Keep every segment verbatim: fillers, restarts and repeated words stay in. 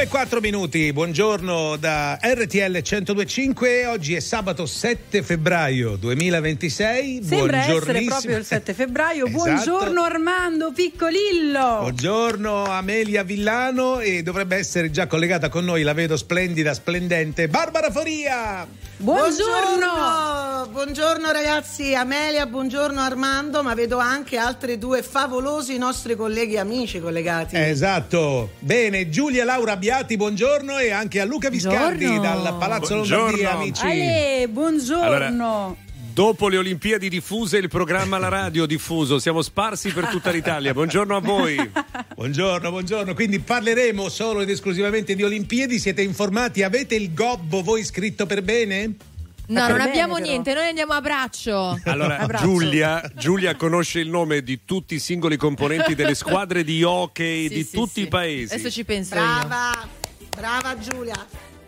e quattro minuti, buongiorno da R T L centodue e cinque. Oggi è sabato sette febbraio duemilaventisei. Sembra essere proprio il sette febbraio. Esatto. Buongiorno Armando Piccolillo. Buongiorno Amelia Villano, e dovrebbe essere già collegata con noi, la vedo splendida, splendente, Barbara Foria. Buongiorno. Buongiorno, buongiorno ragazzi, Amelia, buongiorno Armando, ma vedo anche altri due favolosi nostri colleghi e amici collegati. Esatto. Bene, Giulia Laura Abbiati, buongiorno, e anche a Luca Viscardi Buongiorno. dal Palazzo Buongiorno. Lombardia, amici. Ale, buongiorno. Allora, dopo le Olimpiadi diffuse, il programma alla radio diffuso, siamo sparsi per tutta l'Italia. Buongiorno a voi. Buongiorno, buongiorno. Quindi parleremo solo ed esclusivamente di Olimpiadi. Siete informati? Avete il gobbo voi scritto per bene? No, Per non bene, abbiamo però. niente, noi andiamo a braccio. Allora, Abbraccio. Giulia, Giulia conosce il nome di tutti i singoli componenti delle squadre di hockey Sì, di sì, tutti sì. i paesi. Adesso ci penso io. Brava, brava Giulia.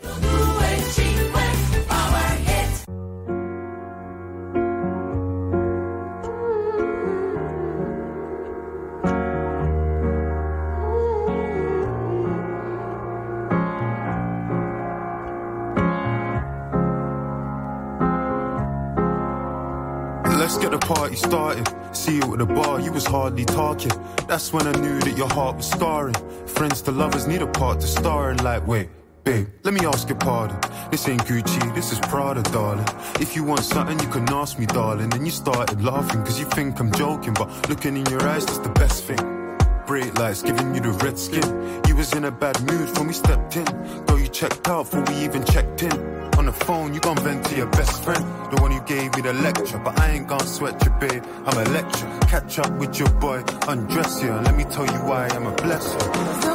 Let's get the party started. See you at the bar, you was hardly talking. That's when I knew that your heart was scarring. Friends to lovers need a part to star in. Like, wait, babe, let me ask your pardon. This ain't Gucci, this is Prada, darling. If you want something, you can ask me, darling. And you started laughing, cause you think I'm joking. But looking in your eyes, that's the best thing. Bright lights giving you the red skin. You was in a bad mood when we stepped in. Girl, you checked out before we even checked in. On the phone, you gon' vent to your best friend, the one who gave me the lecture. But I ain't gon' sweat you, babe, I'm a lecture. Catch up with your boy, undress you, and let me tell you why I'm a blessing.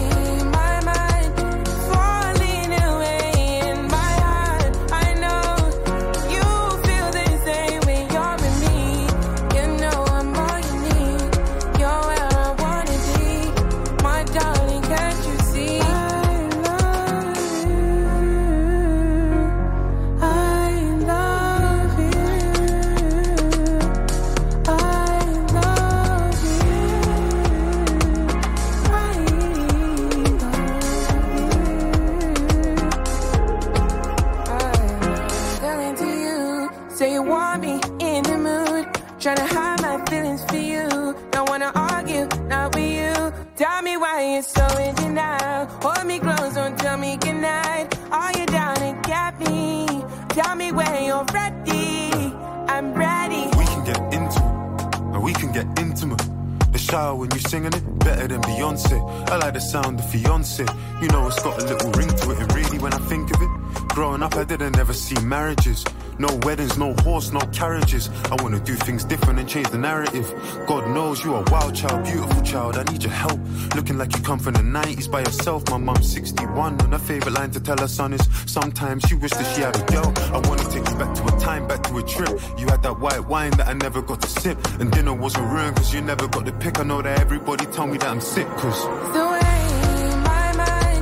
Tryna hide my feelings for you. Don't wanna argue, not with you. Tell me why you're so in denial. Hold me close, don't tell me goodnight. Are you down and get me? Tell me when you're ready. I'm ready. We can get into it, and we can get intimate. The shower when you singing it, better than Beyonce. I like the sound of fiance. You know it's got a little ring to it, and really when I think of it, growing up I didn't ever see marriages. No weddings, no horse, no carriages. I wanna do things different and change the narrative. God knows you are a wild child, beautiful child, I need your help. Looking like you come from the nineties by yourself. My mom's sixty-one and her favourite line to tell her son is sometimes she wished that she had a girl. I wanna take you back to a time, back to a trip. You had that white wine that I never got to sip, and dinner wasn't ruined cause you never got the pick. I know that everybody tell me that I'm sick cause The way my mind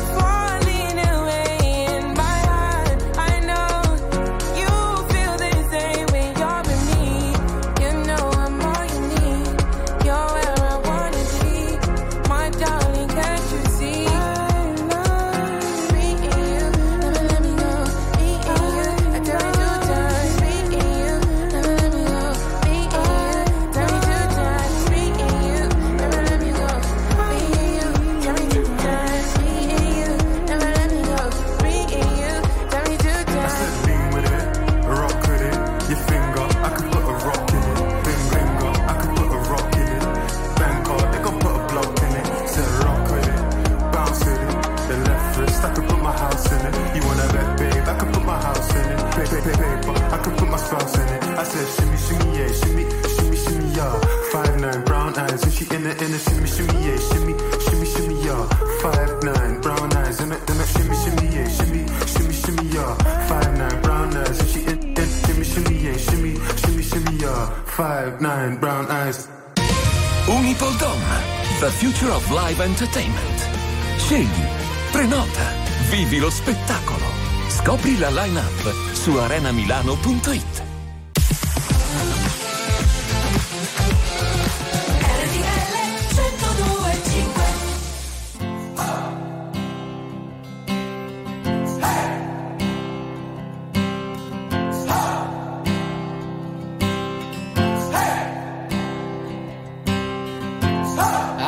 falling away in my heart. I know you feel the same when you're with me. You know I'm all you need. You're where I wanna be. My darling, can't you see? I love me in you. Never let me go. Me in you. I tell you two times. Me in you. Never let me go. Me in you. Tell me two times. Me in you. Never let me go. Me in you. Tell me two times. Me in you. Never let me go. Me in you. Tell me two I times. said lean with it, rock with it. Your finger, I could put a rock in it. Bing bingo, I could put a rock in it. Bangkok, they gon' put a block in it. Said rock with it, bounce with it. The left wrist, I could put my house in it. You wanna bet, babe, I could put my house in it. Babe, babe, babe, babe, I could put my spouse in it. I said shimmy, shimmy, yeah, shimmy, shimmy, shimmy, yeah. Five nine, brown eyes, and she in it, in it, shimmy, shimmy, yeah, shimmy, shimmy, shimmy, yeah. Five nine, brown eyes, in it, in it, shimmy, shimmy, yeah, shimmy, shimmy, shimmy, yeah. Five nine, brown eyes, and she in it, shimmy, shimmy, yeah, shimmy, shimmy, shimmy, yeah. Five nine, brown eyes. Unipoldom, the future of live entertainment. Scegli, prenota, vivi lo spettacolo. Scopri la line-up su arenamilano punto it.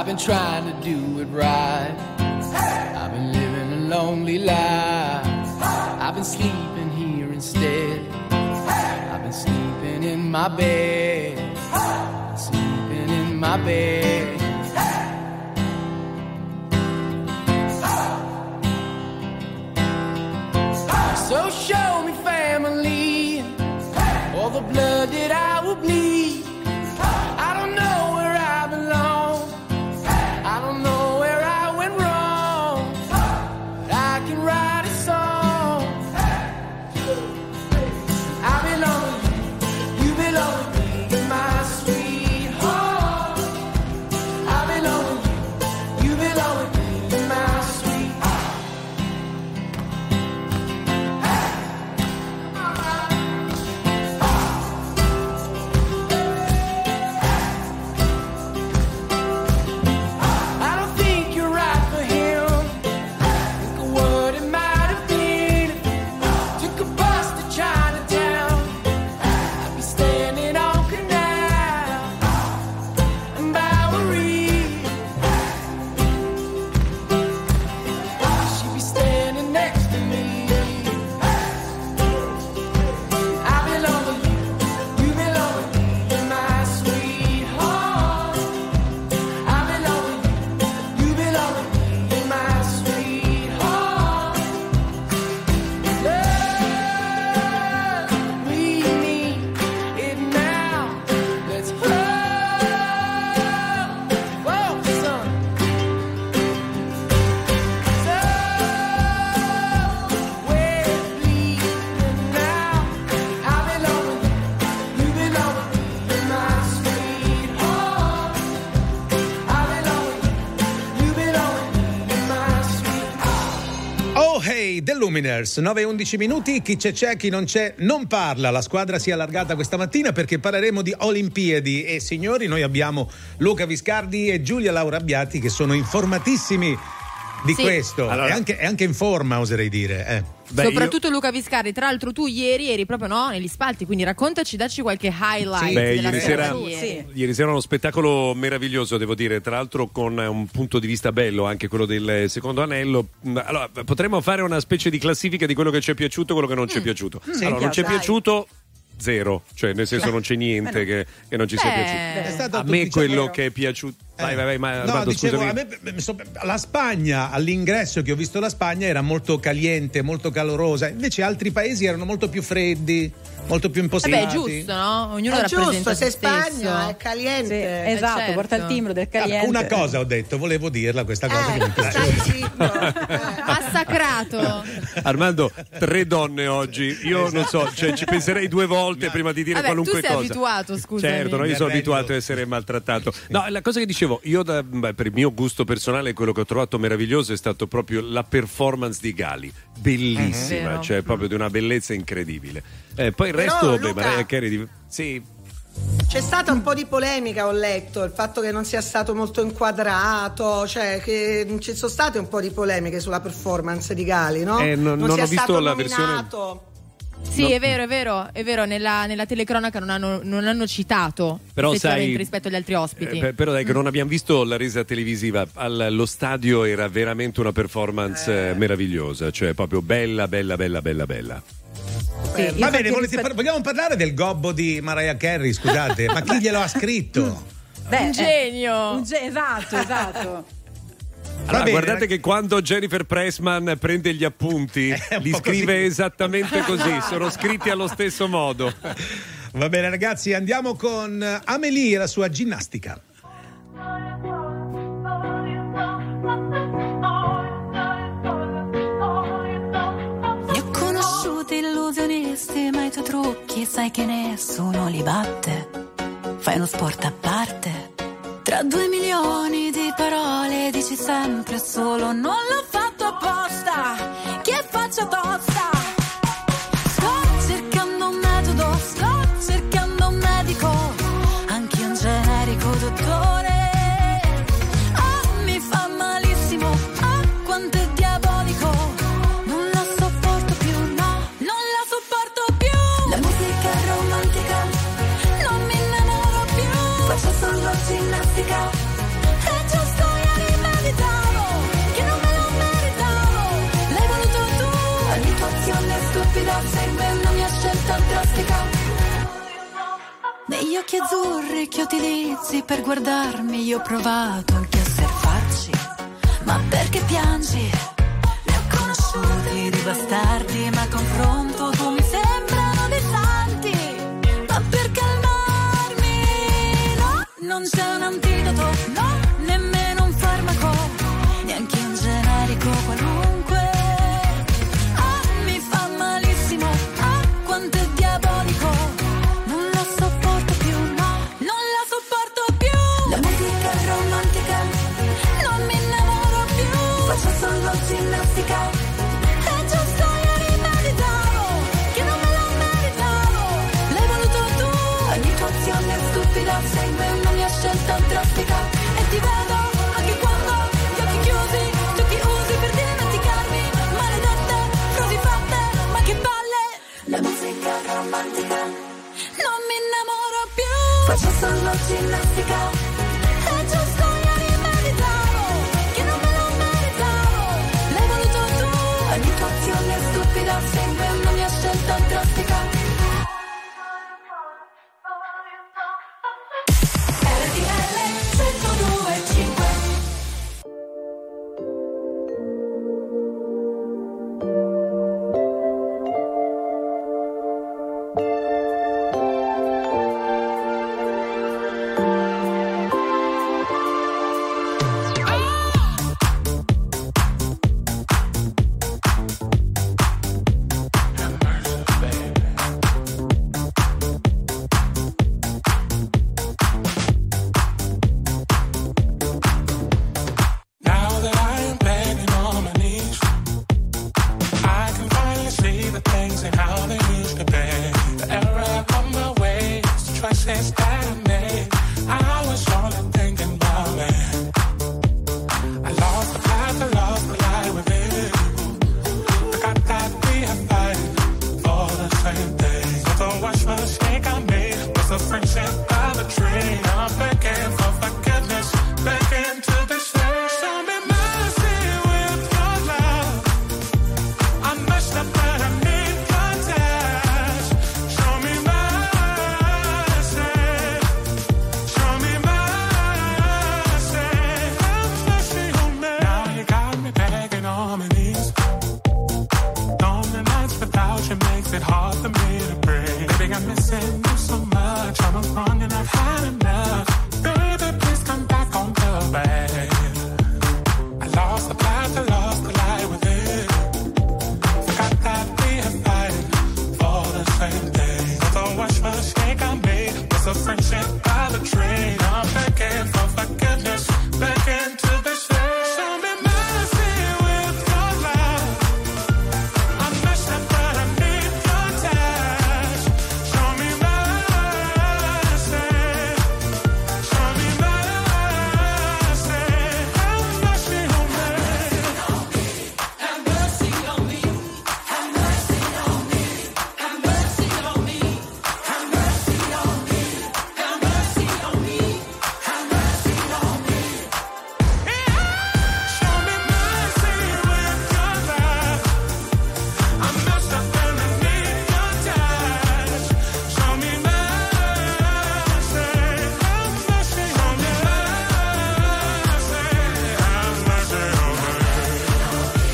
I've been trying to do it right. I've been living a lonely life. I've been sleeping here instead. I've been sleeping in my bed. Sleeping in my bed. So show me family, all the blood that I will bleed. I don't know where I belong. I don't know where I went wrong. I can write a song. I belong to you, you belong to me, my sweetheart. I belong to you, you belong to me, my sweetheart. I don't think you're right for him. Think of what it might have been. Took a bus to Chinatown. I'd be standing on Canal and Bowery. She'd be standing next to me. I belong to you, you belong to me, my sweetheart. I belong to you, you belong to me, my sweetheart. Love, we need it now. Let's hold, whoa, son. So, we're bleeding now. I belong to you, you belong to me, my sweetheart. I belong to you, you belong to me, my sweetheart. Oh hey, The Luminers, nove e undici minuti, chi c'è c'è, chi non c'è non parla. La squadra si è allargata questa mattina perché parleremo di Olimpiadi e signori, noi abbiamo Luca Viscardi e Giulia Laura Abbiati che sono informatissimi di Sì. questo Allora- e, anche, e anche in forma, oserei dire. Eh. Beh, Soprattutto Luca Viscardi, tra l'altro tu ieri eri proprio no, negli spalti, quindi raccontaci, dacci qualche highlight Sì. Beh, della ieri serata sera- di ieri. Sì. Ieri sera uno spettacolo meraviglioso, devo dire, tra l'altro con un punto di vista bello, anche quello del secondo anello. Allora, potremmo fare una specie di classifica di quello che ci è piaciuto e quello che non ci è piaciuto. allora, non ci è dai. piaciuto zero, cioè nel senso non c'è niente che, che non ci sia Beh, piaciuto. È stato A tutto, me diciamo, quello che è piaciuto. Vai, vai, vai, ma no, Armando, dicevo, scusami. a me, mi so- la Spagna, all'ingresso che ho visto la Spagna era molto caliente, molto calorosa, invece altri paesi erano molto più freddi, molto più impostati. Vabbè, è giusto, no? Ognuno È rappresenta giusto, se se stesso. Spagna è caliente. Sì, esatto, certo. porta il timbro del Ah, caliente. una cosa ho detto, volevo dirla questa cosa che mi Eh, piace. stai zitto. Eh. Massacrato. Armando, tre donne oggi. Io non so, cioè, ci penserei due volte prima di dire Vabbè, qualunque tu sei cosa. abituato, scusami. Certo, no, io Mi sono arrendo. abituato a essere maltrattato. No, la cosa che dicevo, io da- beh, per il mio gusto personale, quello che ho trovato meraviglioso è stato proprio la performance di Gali. Bellissima, Vero. cioè proprio di una bellezza incredibile. Eh, poi il Però, resto, beh, Luca- Mariah Carey. di- Sì. C'è stata un po' di polemica, ho letto, il fatto che non sia stato molto inquadrato, cioè che ci sono state un po' di polemiche sulla performance di Gali, no? Eh, non- non sia ho visto stato la versione- nominato. Sì, No. è vero, è vero, è vero, nella, nella telecronaca non hanno, non hanno citato Però effettivamente sai, rispetto agli altri ospiti. Eh, per- però dai che non abbiamo visto la resa televisiva allo stadio, era veramente una performance eh, meravigliosa, cioè proprio bella bella bella bella bella. Sì, io Va bene, infatti volete rispetto- par- vogliamo parlare del gobbo di Mariah Carey, scusate, ma chi glielo ha scritto? Beh, Un eh, genio. un ge- esatto, esatto. Allora, bene, guardate rag- che quando Jennifer Pressman prende gli appunti È un li po' scrive così. esattamente così, sono scritti allo stesso modo. Va bene ragazzi, andiamo con Amélie e la sua ginnastica. Ne ho conosciuti illusionisti, ma i tuoi trucchi sai che nessuno li batte. Fai uno sport a parte. Tra due milioni di parole dici sempre solo non l'ho fatto apposta. Che faccia tosta. Sto cercando un metodo, sto cercando un medico, anche un generico dottore. Oh, mi fa malissimo, oh, quanto è diabolico. Non la sopporto più, no, non la sopporto più. La musica è romantica, non mi innamoro più. Faccio solo ginnastica, è giusto Gli occhi azzurri che utilizzi per guardarmi, io ho provato anche a osservarci. Ma perché piangi? Ne ho conosciuti di bastardi, ma a confronto tu mi sembrano dei santi. Ma per calmarmi, no, non c'è un antidoto, no, nemmeno un farmaco, neanche un generico qualunque. Ah, mi fa malissimo, ah, quanto è diabolico. Non la sopporto più, no, non la sopporto più. La musica romantica, non mi innamoro più. Faccio solo ginnastica, è giusto ieri meditavo, che non me la meritavo. L'hai voluto tu, ogni tua azione è stupida, segue una mia scelta drastica. E ti vedo anche quando gli occhi chiusi, tu chi usi per dimenticarmi. Maledette, frasi fatte, ma che palle. La musica romantica, non mi innamoro più. Faccio solo ginnastica, è giusto ieri meditavo, che non me lo meritavo. L'hai voluto tu, ogni tua azione è stupida, segue una mia scelta drastica. R T L centodue e cinque. Now that I am begging on my knees, I can finally see the things and how they used to be. The error of my ways, the choices that I made, I was only thinking about me. I lost the path, I lost the light within. Forgot that we are fighting for the same thing. So don't watch the mistake I made, was a friendship of a dream. I'm begging for forgiveness, begging to be saved. Show me mercy with your love. I messed up but I need your touch. Show me mercy. Show me mercy. Have mercy on me. Now you got me begging on my knees. Lonely nights without you makes it hard for me to breathe. Baby, I'm missing you so much. I'm wrong and I've had enough. Baby, please come back on the way. I lost the path, I lost the light within. Forgot that we are fighting for the same thing. So don't watch the mistake I made, was a friendship of a dream. I'm begging for forgiveness, begging to be saved. Show me mercy with your love. I messed up but I need your touch. Show me mercy. Show me mercy. Have mercy on me. Have mercy on me. Have mercy on me. Have mercy on me. Have mercy on me. Have mercy on me. Have mercy on me. Show me mercy with your love. I messed up and I need your touch. Show me mercy. Have mercy on me. Have mercy on me.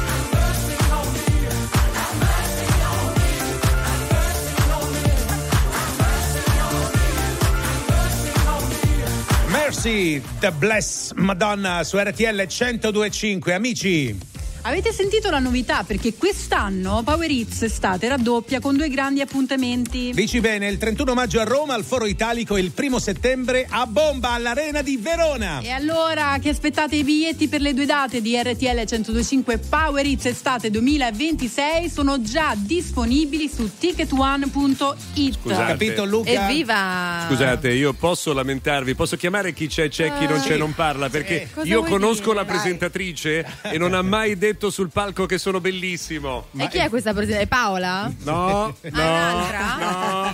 Mercy, The Bless Madonna su R T L centodue e cinque. Amici, Avete sentito la novità? Perché quest'anno Power Hits estate raddoppia con due grandi appuntamenti. dici bene, il trentuno maggio a Roma al Foro Italico e il primo settembre a Bomba all'Arena di Verona. E allora che aspettate i biglietti per le due date di R T L centodue e cinque Power Hits estate duemilaventisei sono già disponibili su ticket one punto it. Scusate. Capito Luca? Evviva! Scusate, io posso lamentarvi, posso chiamare chi c'è, c'è, chi non c'è, non parla, perché Cosa io vuoi conosco dire? la presentatrice e non ha mai detto sul palco che sono bellissimo. E chi è questa presente? Paola? No, no, un'altra? no.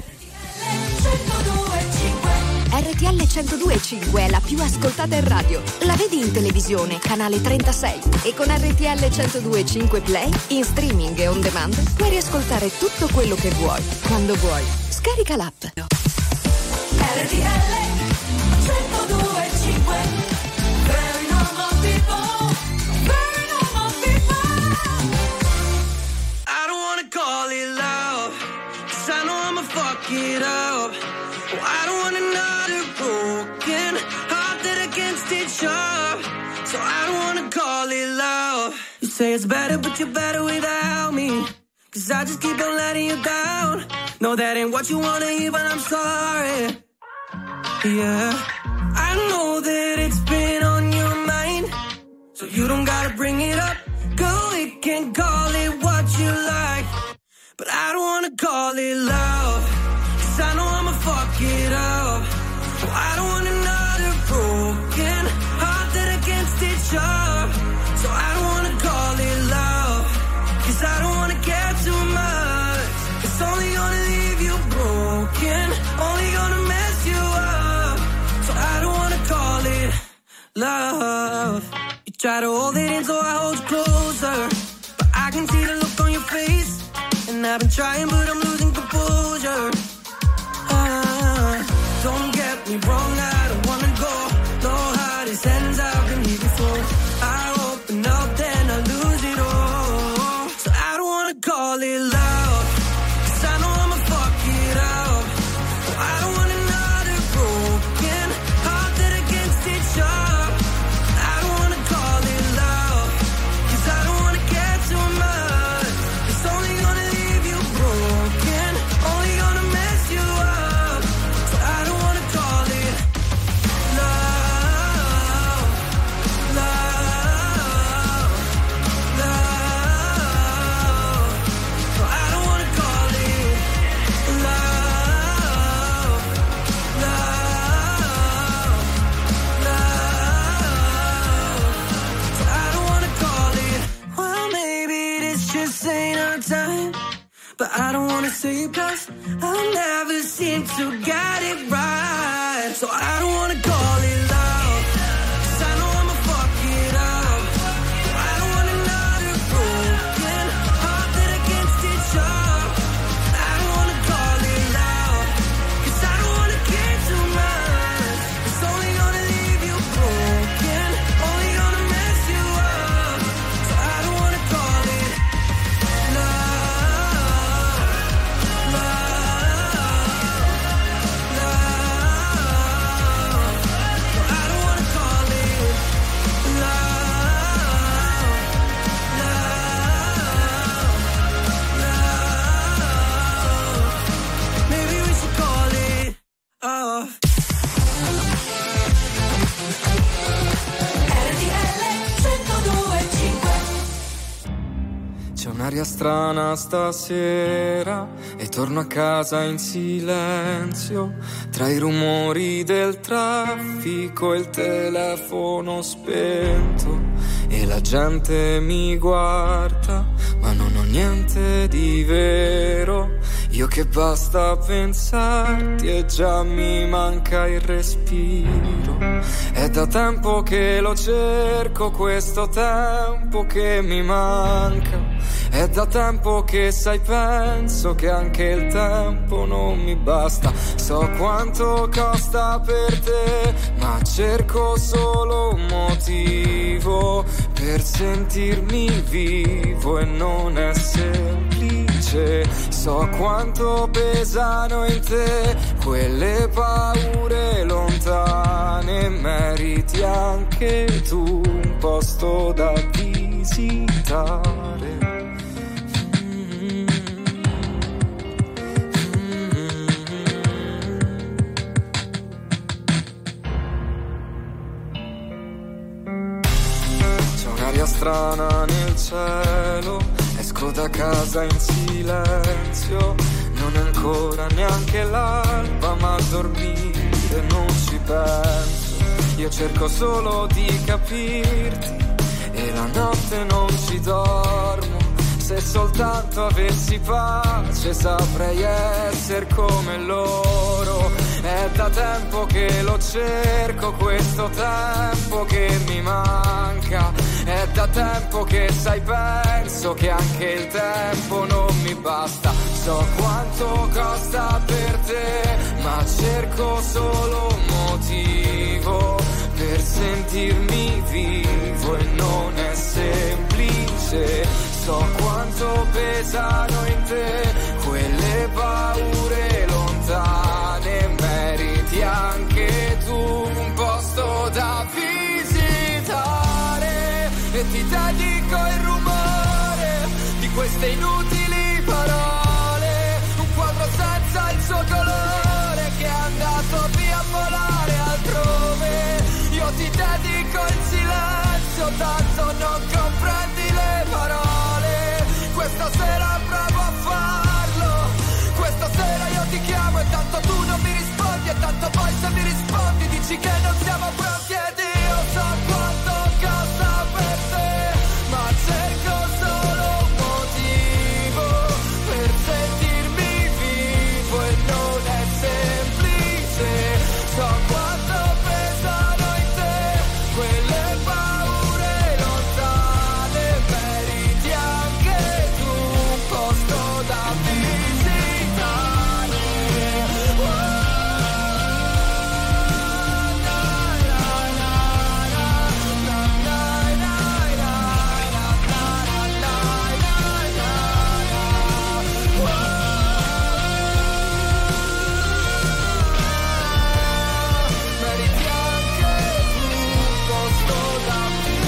R T L centodue e cinque è la più ascoltata in radio. La vedi in televisione, canale trentasei. E con R T L centodue e cinque Play, in streaming e on demand, puoi riascoltare tutto quello che vuoi, quando vuoi. Scarica l'app. R T L centodue e cinque. Very normal people, very normal people. I don't wanna call it love, 'cause I know I'ma fuck it up. Oh, I don't want another broken heart that against each other. So I don't wanna call it love. You say it's better, but you're better without me. 'Cause I just keep on letting you down. No, that ain't what you wanna hear, but I'm sorry. Yeah, I know that it's been on your mind, so you don't gotta bring it up. Girl, we can call it what you like, but I don't wanna call it love, 'cause I know I'ma fuck it up. Oh, I don't want another broken heart that against each other. So I don't wanna call it love, 'cause I don't wanna care too much. It's only gonna leave you broken, only gonna mess you up. So I don't wanna call it love. You try to hold it in, so I hold you closer, but I can see the look on your face, and I've been trying, but I'm losing composure. Ah, don't get me wrong, I don't wanna go. No heart is ends, I've been here before. I open up, then I lose it all. So I don't wanna call it love, 'cause I know I'ma fuck it up. Oh, I don't want another broken heart that against each other. I don't wanna call it love, 'cause I don't wanna care too much. It's only gonna leave you broken, only gonna mess you up. So I don't wanna call it love, love, love. So I don't wanna call it love, love, love. So I don't wanna call it, well, maybe this just ain't our time, but I don't wanna say it 'cause I never seem to get it right. So I don't wanna call it love, 'cause I know I'ma fuck it up. I don't want another broken heart that against each other. I don't wanna call it love, 'cause I don't wanna care too much. It's only gonna leave you broken, only gonna mess you up. So I don't wanna call it love, love, love. So I don't wanna call it love, love, love. Maybe we should call it off. R T L centodue e cinque. C'è un'aria strana stasera e torno a casa in silenzio, tra i rumori del traffico e il telefono spento, e la gente mi guarda ma non ho niente di vero. Io che basta pensarti e già mi manca il respiro. È da tempo che lo cerco, questo tempo che mi manca. È da tempo che sai, penso che anche il tempo non mi basta. So quanto costa per te, ma cerco solo un motivo per sentirmi vivo, e non è semplice. So quanto pesano in te quelle paure lontane, meriti anche tu un posto da visitare. Un'aria strana nel cielo, esco da casa in silenzio, non è ancora neanche l'alba, ma a dormire non ci penso. Io cerco solo di capirti e la notte non ci dormo. Se soltanto avessi pace saprei essere come loro. È da tempo che lo cerco, questo tempo che mi manca. È da tempo che sai, penso che anche il tempo non mi basta. So quanto costa per te, ma cerco solo tanto poi se mi rispondi dici che non siamo pronti ed io so quanto costa per te, ma cerco solo un motivo per sentirmi vivo e non è semplice. So quanto pesano in te quelle paure lontane, meriti anche tu un posto da visitare. Meriti anche tu un posto da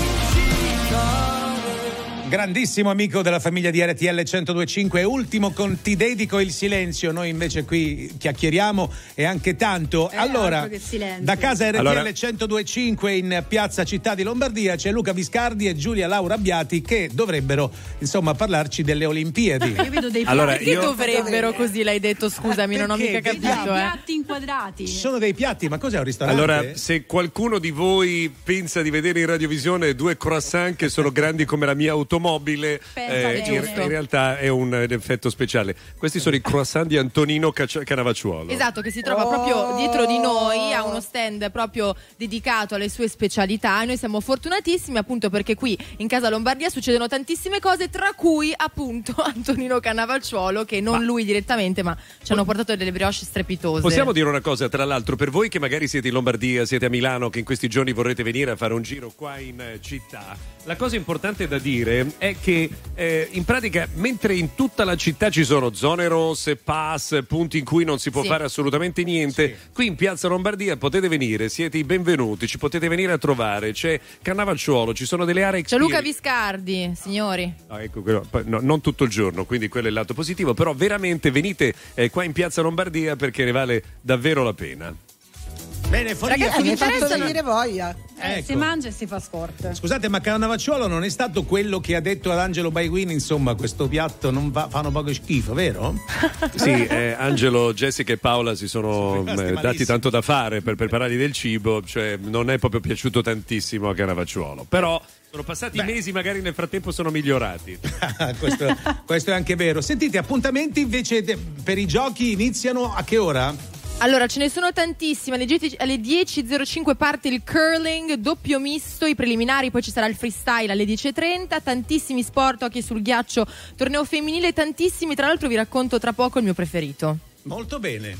visitare. Grandissimo amico della famiglia di R T L centodue e cinque, ultimo con Ti dedico il silenzio. Noi invece qui chiacchieriamo e anche tanto. Eh, allora, altro che silenzio. da casa R T L Allora- centodue e cinque in piazza Città di Lombardia c'è Luca Viscardi e Giulia Laura Abbiati che dovrebbero insomma parlarci delle Olimpiadi. Io vedo dei Allora, piatti, Che io- dovrebbero, così l'hai detto, scusami, non ho Perché? mica dei capito, eh. piatti inquadrati. Sono dei piatti, ma cos'è un ristorante? Allora, se qualcuno di voi pensa di vedere in radiovisione due croissant che sono grandi come la mia automobile, Pensa in, bene. in realtà è un eh, effetto speciale. Questi sono i croissant di Antonino Cac- Canavacciuolo. Esatto, che si trova proprio dietro di noi, ha uno stand proprio dedicato alle sue specialità e noi siamo fortunatissimi appunto perché qui in Casa Lombardia succedono tantissime cose, tra cui appunto Antonino Cannavacciuolo, che non Ma- lui direttamente ma ci hanno portato delle brioche strepitose. Possiamo dire una cosa, tra l'altro, per voi che magari siete in Lombardia, siete a Milano, che in questi giorni vorrete venire a fare un giro qua in eh, città, la cosa importante da dire è che eh, in pratica, mentre in tutta la città ci sono zone rosse, pass, punti in cui non si può Sì. fare assolutamente niente, qui in Piazza Lombardia potete venire, siete i benvenuti, ci potete venire a trovare, c'è Cannavacciuolo, ci sono delle aree C'è Luca experience. Viscardi, signori. Ah, ecco, quello- poi, no, non tutto il giorno, quindi quello è il lato positivo, però veramente venite eh, qua in Piazza Lombardia perché ne vale davvero la pena. Bene, fuori Ragazzi, mi hai fatto interessano- venire voglia. Eh, Ecco. Si mangia e si fa sport. Scusate, ma Cannavacciuolo non è stato quello che ha detto ad Angelo Baiguini, insomma, questo piatto non va, fanno poco schifo, vero? Sì, eh, Angelo, Jessica e Paola si sono Sono rimasti eh, dati malissimo. tanto da fare per preparargli del cibo, cioè non è proprio piaciuto tantissimo a Cannavacciuolo, però sono passati Beh. mesi, magari nel frattempo sono migliorati. questo, questo è anche vero. Sentite, appuntamenti invece de- per i giochi iniziano a che ora? Allora, ce ne sono tantissime. Alle dieci alle dieci e zero cinque parte il curling, doppio misto, i preliminari, poi ci sarà il freestyle alle dieci e trenta, tantissimi sport, hockey sul ghiaccio, torneo femminile, tantissimi. Tra l'altro vi racconto tra poco il mio preferito. Molto bene.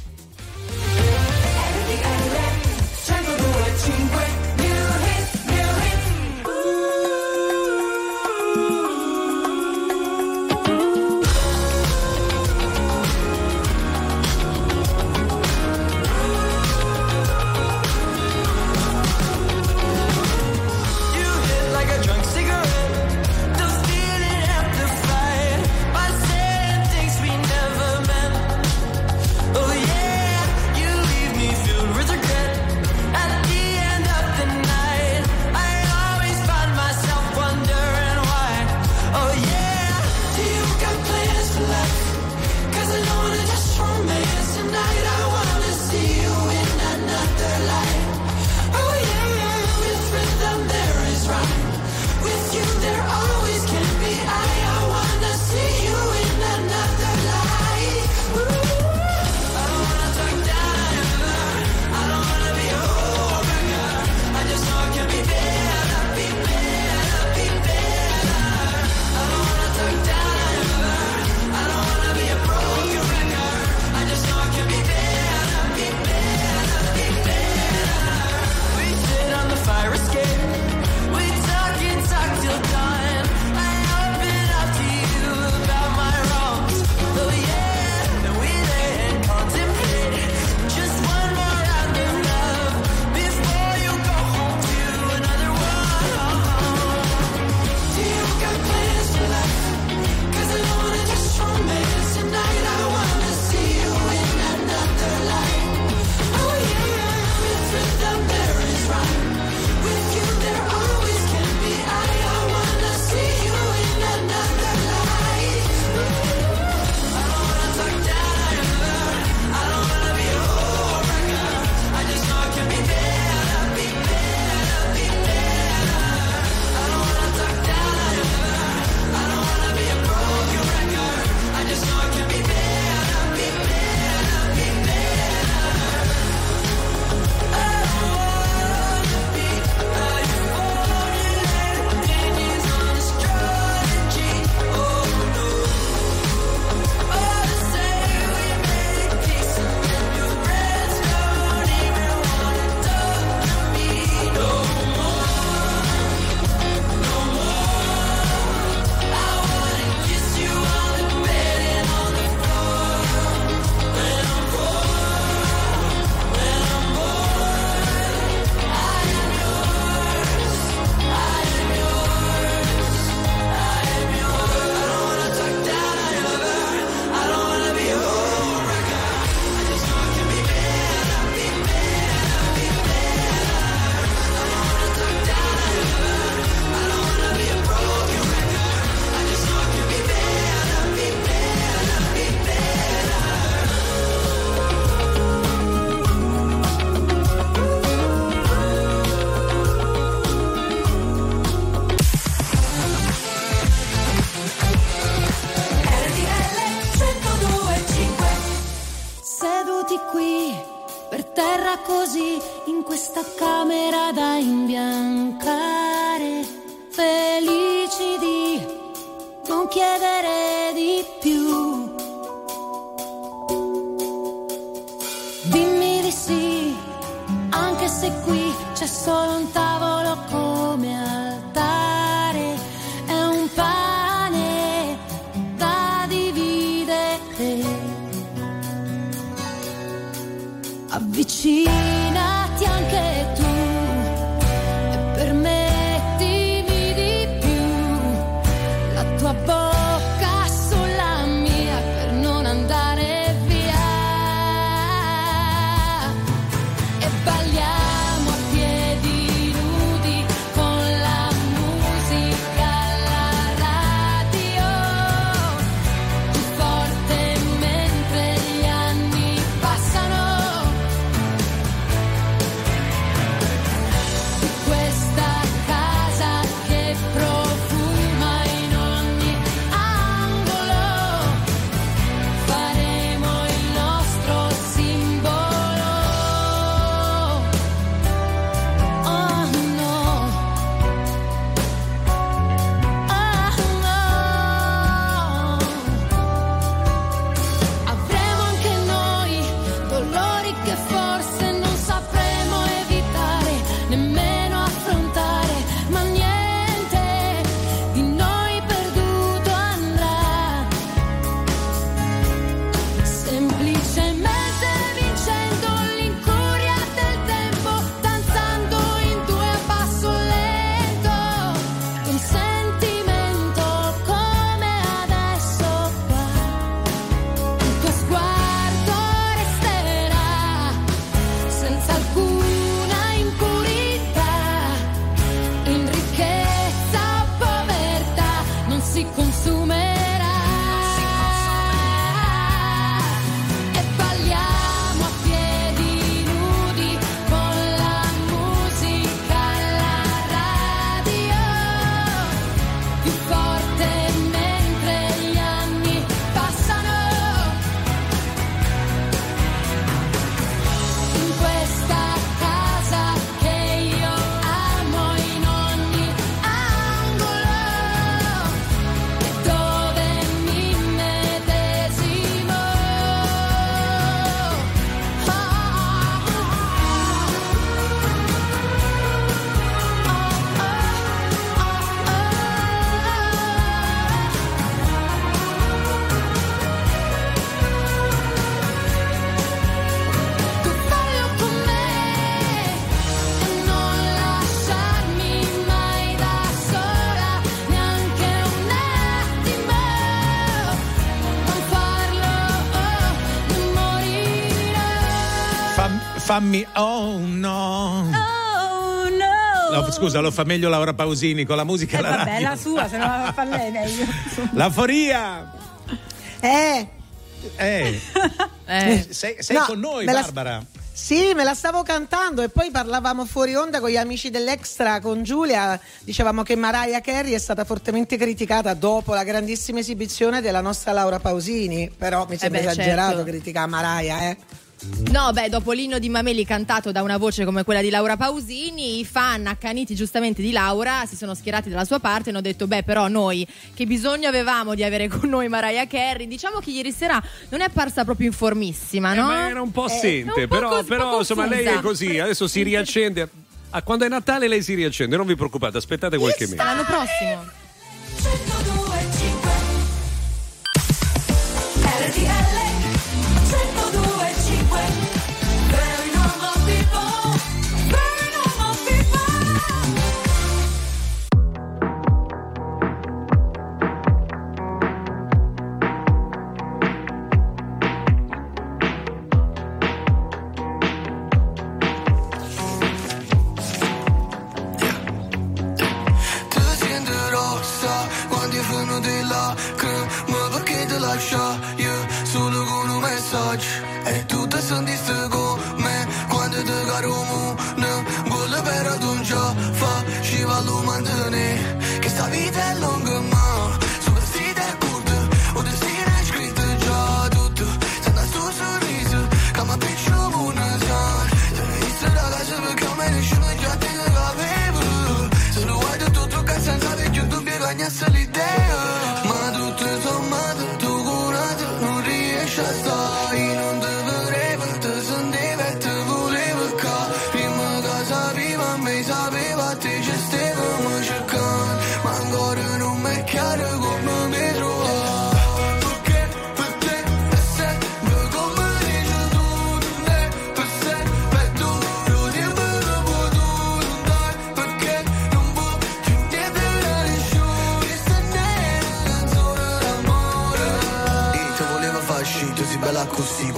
You hit like a drunk cigarette, the feeling amplified by saying things we never meant. Oh yeah, you leave me filled with regret at the end of per terra così, in questa camera da imbiancare, felici di non chiedere di più. Dimmi di sì, anche se qui c'è solo un tavolo come altare, è un pane da dividere. Avvicinati anche tu e permettimi di più, la tua bocca sulla mia per non andare via, e balliamo a piedi nudi con la musica alla radio, più forte mentre gli anni passano. Questa casa che profuma in ogni angolo, faremo il nostro simbolo. Oh no, oh no. Avremo anche noi dolori che forse non sapremo evitare, nemmeno affrontare, ma niente di noi perduto andrà, semplicemente vincendo l'incuria del tempo, danzando in due a passo lento, un sentimento come adesso qua, il tuo sguardo resterà senza alcuna impurità, in ricchezza o povertà non si consumerà. E balliamo a piedi nudi con la musica alla radio, più forte mentre gli anni passano. In questa casa che io amo in ogni angolo, e dove mi medesimo. Tu fallo con me e non lasciarmi mai da sola, neanche un attimo, non farlo o morire. Fam- fammi, oh no. Oh no! No, scusa, lo fa meglio Laura Pausini con la musica Eh, alla vabbè, radio. la sua, se no la fa lei meglio. L'aforia! Eh, Eh, Eh. sei, sei No, con noi, me la- Barbara. sì, me la stavo cantando e poi parlavamo fuori onda con gli amici dell'Extra, con Giulia, dicevamo che Mariah Carey è stata fortemente criticata dopo la grandissima esibizione della nostra Laura Pausini, però mi sembra beh, esagerato certo. criticare Mariah, eh. No, beh, dopo l'inno di Mameli cantato da una voce come quella di Laura Pausini, i fan accaniti giustamente di Laura si sono schierati dalla sua parte e hanno detto: beh, però noi che bisogno avevamo di avere con noi Mariah Carey? Diciamo che ieri sera non è apparsa proprio informissima, Eh, no? ma era un po' Eh, assente, un po' però, così, però un po' insomma lei è confusa. così, adesso si riaccende. Ah, quando è Natale lei si riaccende, non vi preoccupate, aspettate qualche mese. L'anno prossimo. centodue e cinque R T L centodue e cinque Very normal people, very normal people. Te sientes rossa quando io freno di lacrime, perché te lascia io solo con un messaggio, e tu te sentiste come quando te caro mondo vuole per tu già fa ci va lo mantenere, che sta vita è lunga ma su vestita è corta, o destino è scritto già tutto, se da sto sorriso che mi piace una sa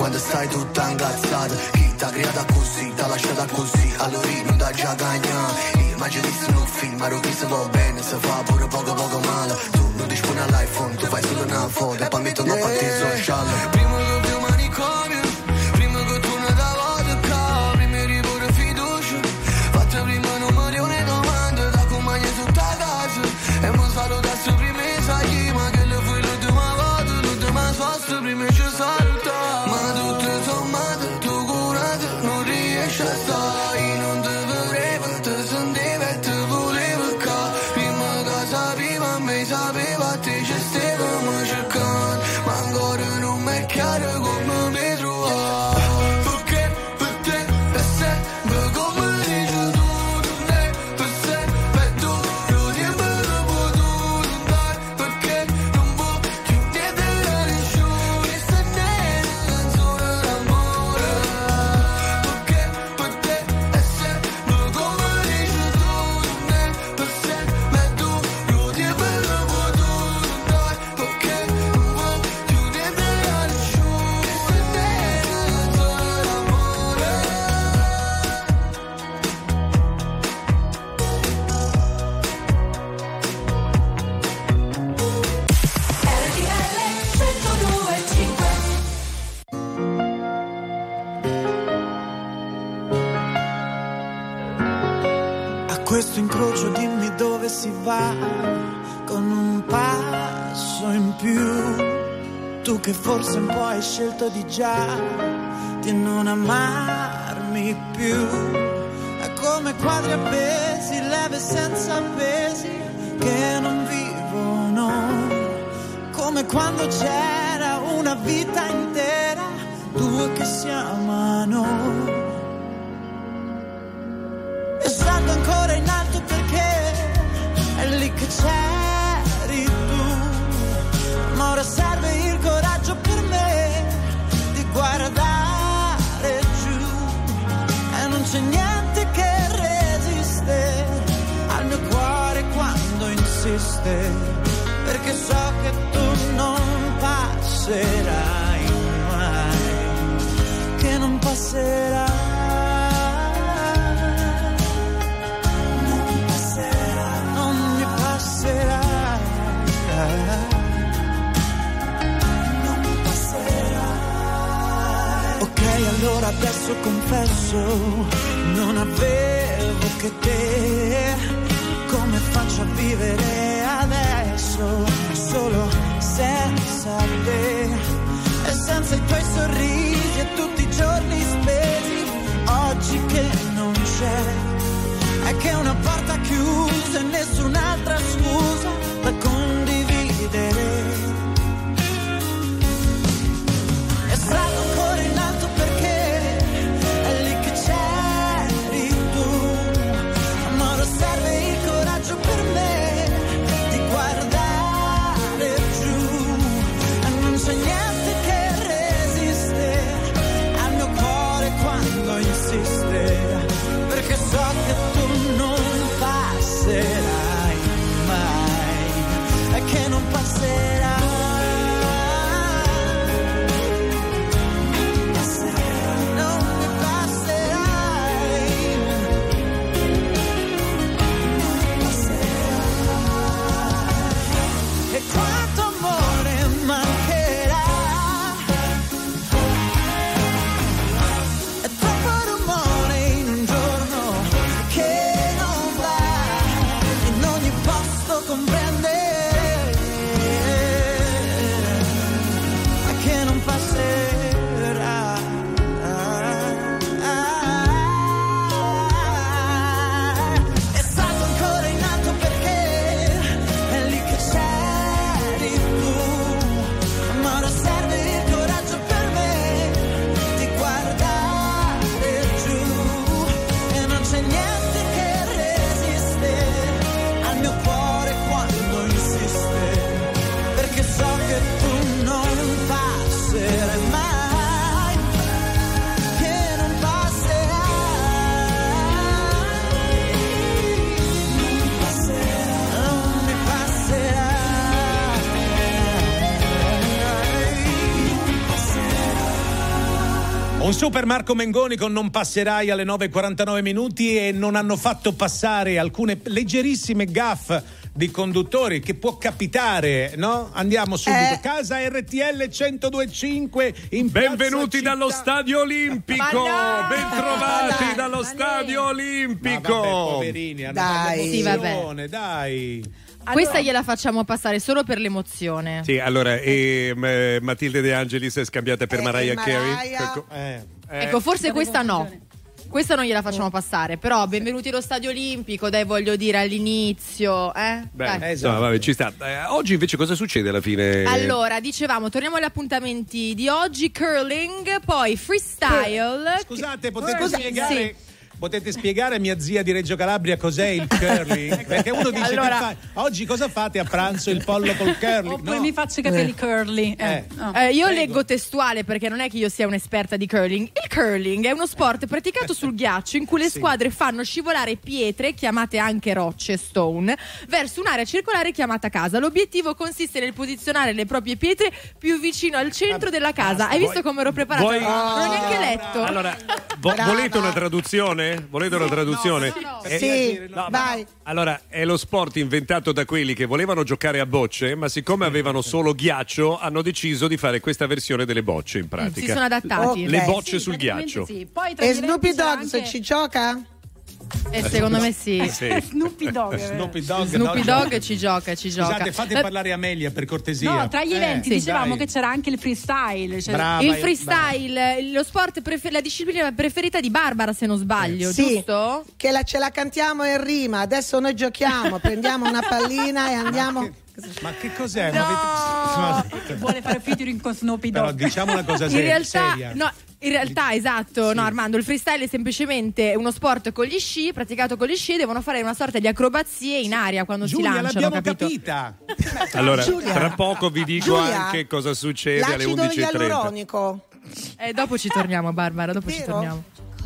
quando stai tutta incazzata. Chi t'ha creata così, t'ha lasciata così, allora non t'ha già cagnato. Immaginissi un film, ma che se va bene, se fa pure poco poco male. Tu non disponi all'iPhone, tu fai solo una foto e poi metto una parte social. Prima che più manicomio, prima che tu ne dava vodka, prima eri pure fiducia. Fatte prima un milione di domande, da compagni tutta casa. E mo salutasse prima i saghi, ma che le fui l'ultima volta, l'ultima sosta, prima ci saluta. Ma tutte sommate, tu curate, non riesci a stare. Non te volevo, te sentivo e te volevo ca. Prima che sapeva, me sapeva, te ci stavamo cercando. Ma ancora non mi è chiaro come mi trovavo. Perché per te è sempre come dici tu. Non è per sempre duro, dimmelo poi tu. Non dai perché non voglio niente da nessuno. Questa è una canzone d'amore. Perché per te è sempre come dici tu. Non è per sempre duro, dimmelo poi tu. Non dai perché non voglio niente da nessuno. Questa è una canzone d'amore. R T L centodue e cinque. A questo incrocio dimmi dove si va, con un passo in più. Tu che forse un po' hai scelto di già, di non amarmi più. È come quadri appesi, leve senza pesi, che non vivono. Come quando c'era una vita intera, due che si amano. E salgo ancora in alto perché è lì che c'eri tu. Ma ora serve il coraggio per me di guardare giù. E non c'è niente che resiste al mio cuore quando insiste. Perché so che tu non passerai mai, che non passerai. Non mi passerai, non mi passerai. Ok, allora adesso confesso, non avevo che te. Come faccio a vivere adesso, solo senza te? E senza i tuoi sorrisi e tutti i giorni spesi. Oggi che non c'è, è che una porta chiusa e nessun'altra scusa da condividere. E salgo ancora in alto perché è lì che c'eri tu. Ma ora serve il coraggio per me di guardare giù. E non c'è niente che resiste al mio cuore quando insiste. Perché so che tu non passerai mai, e che non passerai. Super Marco Mengoni con Non passerai alle nove e quarantanove minuti, e non hanno fatto passare alcune leggerissime gaffe di conduttori che può capitare, no? Andiamo subito. Eh. Casa R T L centodue e cinque in Benvenuti Piazza dallo Città. Stadio Olimpico. Ma no! Bentrovati Dai, dallo ma Stadio Ma Olimpico. vabbè, poverini, hanno Dai. fatto Sì, vabbè. emozione, dai. Questa gliela facciamo passare solo per l'emozione. Sì, allora, e m- Matilde De Angelis è scambiata per Eh, Mariah Mariah. Carey. Ecco, Eh. eh, Ecco, forse questa no. Questa non gliela facciamo passare, però benvenuti allo Stadio Olimpico, dai, voglio dire all'inizio, eh? beh, Dai. esatto. insomma, vabbè, ci sta. Eh, oggi invece cosa succede alla fine? Allora, dicevamo, torniamo agli appuntamenti di oggi, curling, poi freestyle. Scusate, potete Scusa, spiegare? sì. Potete spiegare a mia zia di Reggio Calabria cos'è il curling? Perché uno dice Allora- che fa, oggi cosa fate a pranzo, il pollo col curling? Oppure No. mi faccio i capelli curly. Eh. Eh. no. Eh, io Prego. leggo testuale perché non è che io sia un'esperta di curling. Il curling è uno sport praticato sul ghiaccio in cui le Sì. squadre fanno scivolare pietre, chiamate anche rocce, stone, verso un'area circolare chiamata casa. L'obiettivo consiste nel posizionare le proprie pietre più vicino al centro della casa. Hai visto come ero preparata? Vuoi- Non ho neanche letto. Allora, vo- Brava. volete una traduzione? Volete una traduzione? no, no, Eh, Sì, no, vai. Allora, è lo sport inventato da quelli che volevano giocare a bocce, ma siccome avevano solo ghiaccio, hanno deciso di fare questa versione delle bocce in pratica. Si sono adattati. Ok. Le Sì, bocce Sì, sul praticamente ghiaccio. sì. Poi tra E gli Snoopy eventi c'era Dogg anche- ci gioca? E secondo me sì. Sì. Snoopy Dogg. eh. Snoopy Dogg, Snoopy no, Dogg gioca. ci gioca, ci gioca. Scusate, fate Eh, parlare Amelia per cortesia. No, tra gli Eh, eventi sì, dicevamo dai. che c'era anche il freestyle. Cioè Brava. Il vai, freestyle, lo sport prefer- la disciplina preferita di Barbara, se non sbaglio, Sì, giusto? che la, ce la cantiamo in rima. Adesso noi giochiamo, prendiamo una pallina e andiamo. Ma che cos'è? No! Ma avete- vuole fare featuring con Snoopy Però Dogg. diciamo una cosa In seria. realtà, seria. no, in realtà, esatto, no, Armando, il freestyle è semplicemente uno sport con gli sci, praticato con gli sci, devono fare una sorta di acrobazie in aria quando Giulia, si lanciano, l'abbiamo capito? capita. Allora, Giulia. tra poco vi dico Giulia, anche cosa succede alle L'acido undici e trenta. ialuronico. Eh, dopo ci torniamo, Barbara, dopo ci Vero? torniamo.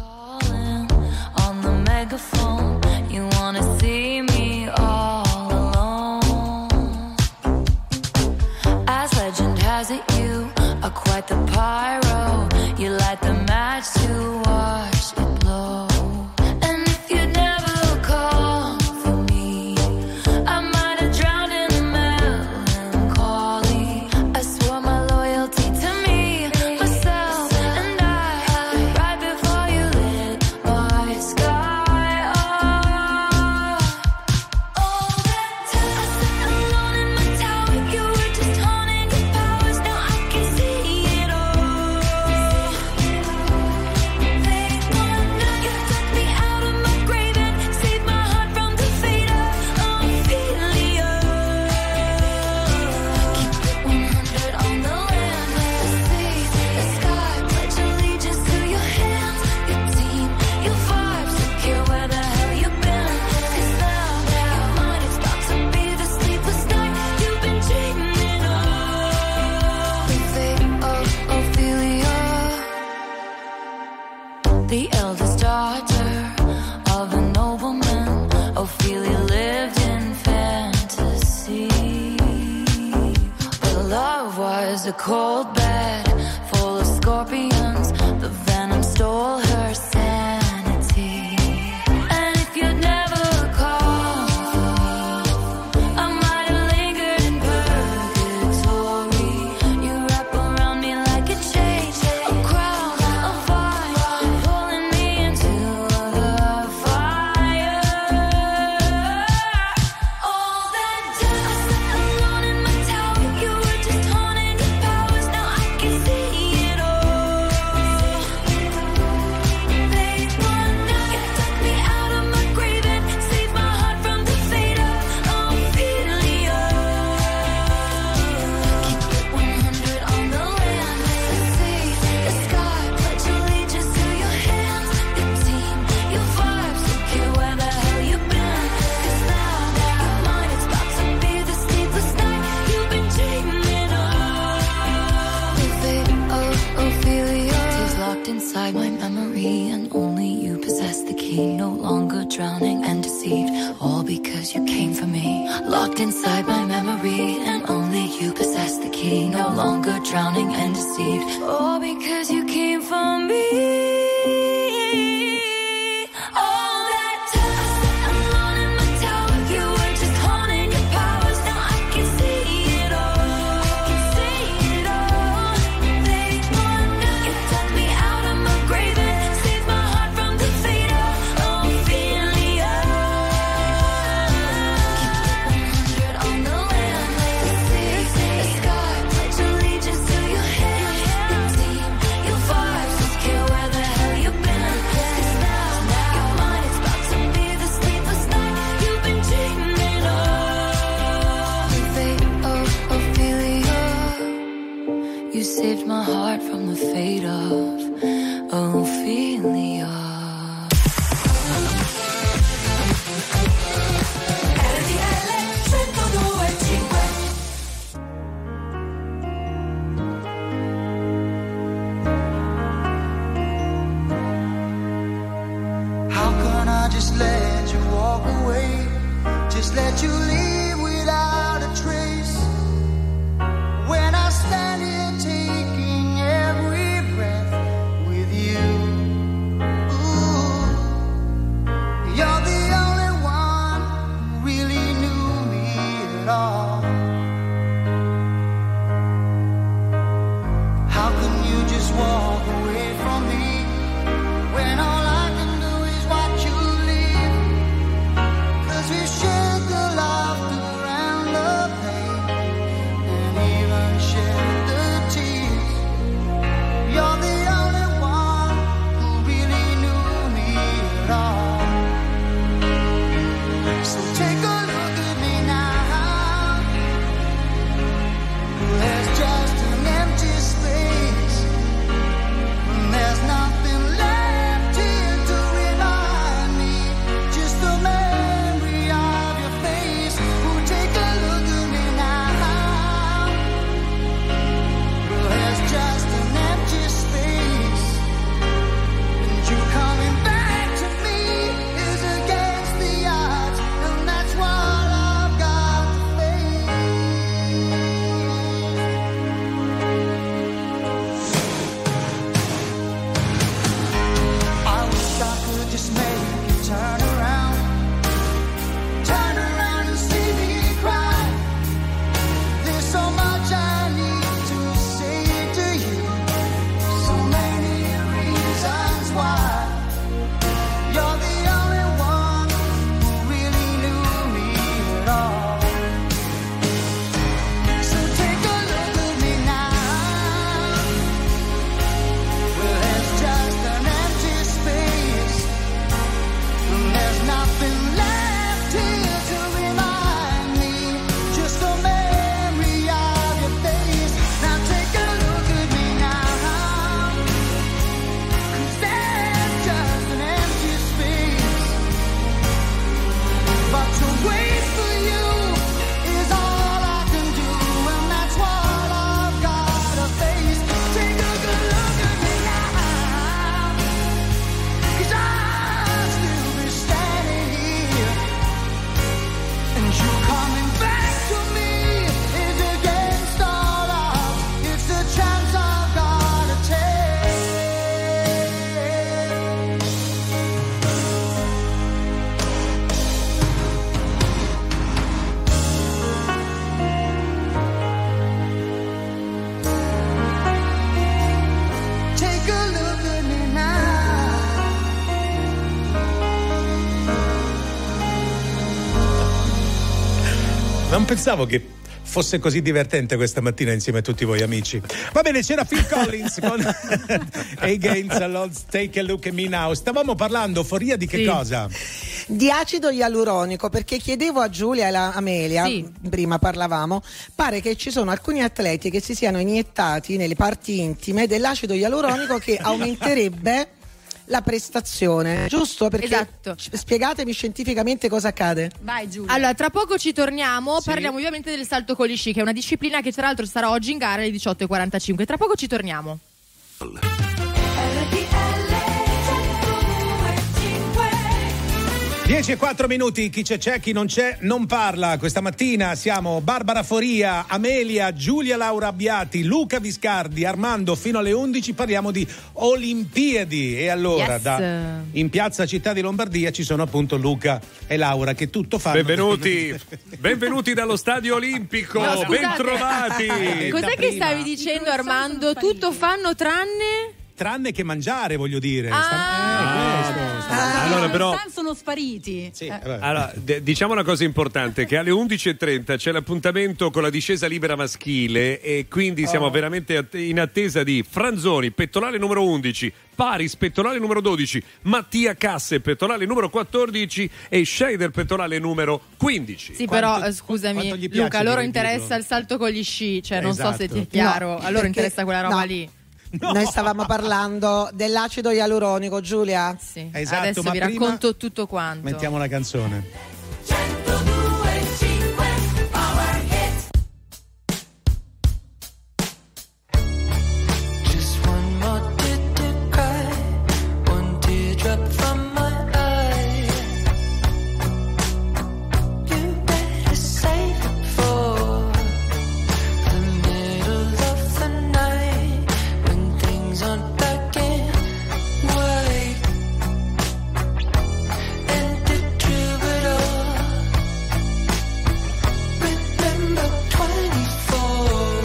On the megaphone, you wanna see me all alone. As legend has it, you are quite the pyro. You light the match to watch it blow. And if you'd never call for me, I might have drowned in the melancholy. I swore my loyalty to me, myself, and I. Right before you lit my sky up. All that time I sat alone in my tower, you were just haunting your powers. Now I can see it all. Late one night, you took me out of my grave and saved my heart from the fate of Ophelia. Keep it one hundred on the land, the sea, the sky. Pledge allegiance to your hands, your team, your vibes. Don't care where the hell you've been. 'Cause now, now, mine is about to be the sleepless night you've been dreaming of. The fate of Ophelia, the eldest daughter of a nobleman. Ophelia lived in fantasy, but love was a cold bed full of scorpions. The venom stole her sanity. And if you'd never called for me, I might have lingered in purgatory. You wrap around me like a chain, a crown, a vine, pulling me into the fire. All that time I sat alone in my tower, you were just haunting your powers. Now I can see it all. Late one night, you took me out of my grave and saved my heart from the fate of Ophelia. Keep it one hundred on the land, the sea, the sky. Pledge allegiance to your hands, your team, your vibes. Don't care where the hell you've been. 'Cause now, you're mine. It's about to be the sleepless night you've been dreaming of. The fate of Ophelia is locked inside my memory, and only you possess the key. No longer drowning and deceived, all because you came for me. Locked inside my memory, and only you possess the key. No longer drowning and deceived. All because you came for me. Saved my heart from the fate of Ophelia. How can I just let you walk away? Just let you leave without a trace. When I stand here taking every breath with you, ooh, you're the only one who really knew me at all. How can you just walk away from me when all I can do is watch you leave? 'Cause we shared the laughter and the pain, and even shared the tears. You're the only one who really knew me at all. So take a look at me now. There's just an empty space, and there's nothing left here to remind me. Just the memory of your face. Oh, take a look at me now. There's just an empty space, and you coming back to me is against the odds, and that's what I've got to face. I wish I could just make you turn around, turn around and see me cry. There's so much I need to say to you, so many reasons why. You're the only one who really knew me at all. So take a look at me now. Well, there's just an empty space, and there's nothing left here to remind me. Just a memory of your face. Now take a look at me now. 'Cause there's just an empty space, but to wait for you is all I can do, and that's what I've got to face. Take a good look at me now, 'cause I'll still be standing here, and you coming back to me is against all odds. It's the chance I've got to take. Take a look at me now. Non pensavo che fosse così divertente questa mattina insieme a tutti voi amici. Va bene, c'era Phil Collins con Against the Odds, Take a Look at Me Now. Stavamo parlando, Foria, di che Sì. cosa? Di acido ialuronico, perché chiedevo a Giulia e a Amelia, Sì. prima parlavamo, pare che ci sono alcuni atleti che si siano iniettati nelle parti intime dell'acido ialuronico che aumenterebbe la prestazione, giusto? Perché Esatto. c- spiegatemi scientificamente cosa accade. Vai Giulia. Allora, tra poco ci torniamo, Sì. parliamo ovviamente del salto con gli sci, che è una disciplina che tra l'altro sarà oggi in gara alle diciotto e quarantacinque. Tra poco ci torniamo. dieci e quattro minuti, chi c'è c'è, chi non c'è non parla. Questa mattina siamo Barbara Foria, Amelia, Giulia Laura Abbiati, Luca Viscardi, Armando fino alle undici. Parliamo di Olimpiadi e allora Yes. da, in piazza Città di Lombardia ci sono appunto Luca e Laura che tutto fanno. Benvenuti, benvenuti dallo Stadio Olimpico, No, scusate. bentrovati. Cos'è che prima. stavi dicendo, Armando? Tutto fanno tranne. Tranne che mangiare, voglio dire. Ah. Sta- eh, questo, sta- Allora, però, sono spariti. Sì, Eh. vabbè. allora, d- diciamo una cosa importante, che alle undici e trenta c'è l'appuntamento con la discesa libera maschile e quindi siamo veramente att- in attesa di Franzoni, pettorale numero undici, Paris, pettorale numero dodici, Mattia Casse, pettorale numero quattordici e Scheider, pettorale numero quindici. Sì, Quanto- però eh, scusami, quanto gli piace Luca, a loro di ripeterlo? interessa il salto con gli sci, cioè non so se Esatto. ti è chiaro. No, a loro perché- interessa quella roba no. lì. Noi stavamo parlando dell'acido ialuronico, Giulia. Sì. Esatto, Adesso ma vi prima racconto tutto quanto. Mettiamo la canzone. Just one more tear to cry, one teardrop from my eye. You better save it for the middle of the night when things aren't black and white. And to do it all, remember twenty-four.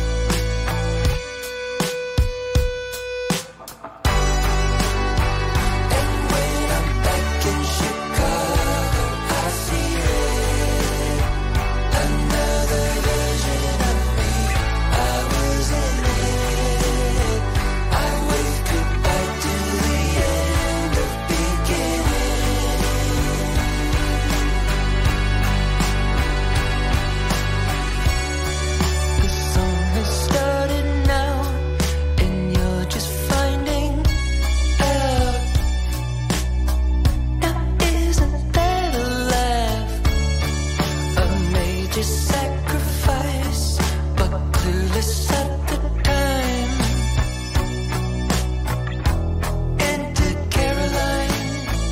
And when I'm back in Chicago, I see it. Another version of me. I was in it. I wave goodbye to the end of beginning. The song has started now, and you're just finding out. Now isn't that a laugh? A major sacrifice, but clueless at the time. And to Caroline,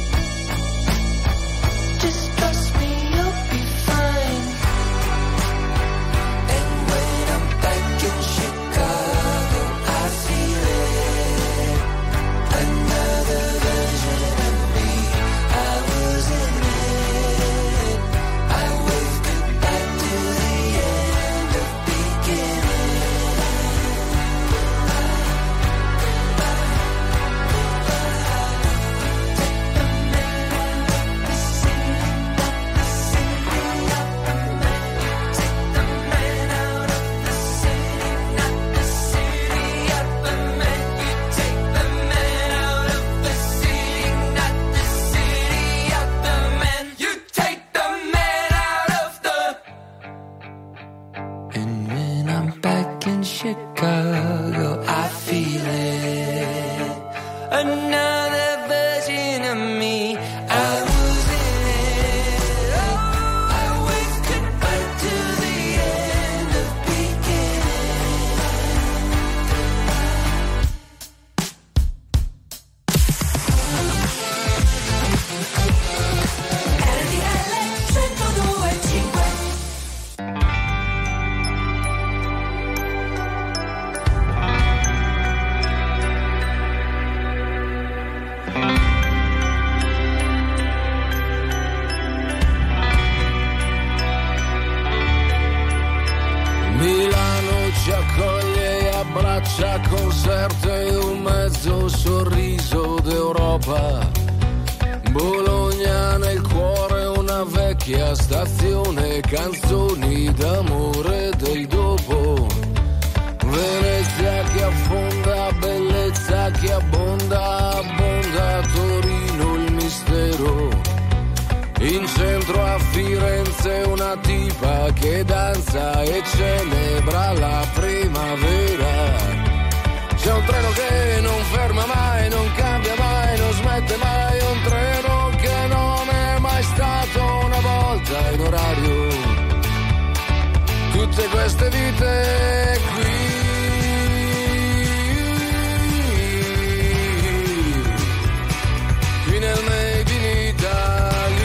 just trust me, you'll be fine. And when I'm back in Chicago, I feel it. Another version of me. I was in it. I wave goodbye to the end of beginning. And when I'm back in Chicago, I feel it. Another version of me. I was in it. Oh, I wave goodbye to the end of beginning. R T L centodue e cinque. Milano ci accoglie e abbraccia concerto e un mezzo sorriso d'Europa. Bologna nel cuore, una vecchia stazione, canzoni d'amore del dopo. Venezia che affonda, bellezza che abbonda, abbonda Torino il mistero. In centro a Firenze una tipa che danza e celebra la primavera. C'è un treno che non ferma mai, non cambia mai, non smette mai, un treno che non è mai stato una volta in orario. Tutte queste vite qui, qui nel Made in Italy.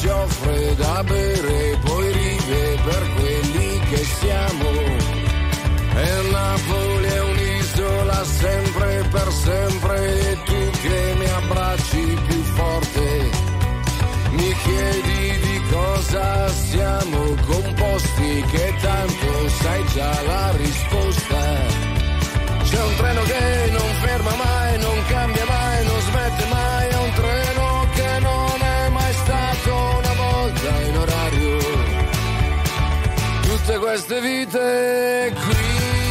ci offre da bere, poi ride per quelli che siamo. E Napoli è un'isola sempre per sempre, e tu che mi abbracci più forte mi chiedi di cosa siamo composti, che tanto sai già la risposta. C'è un treno che non ferma mai, non cambia mai, non smette mai, è un treno che non è mai stato una volta in orario. Tutte queste vite qui,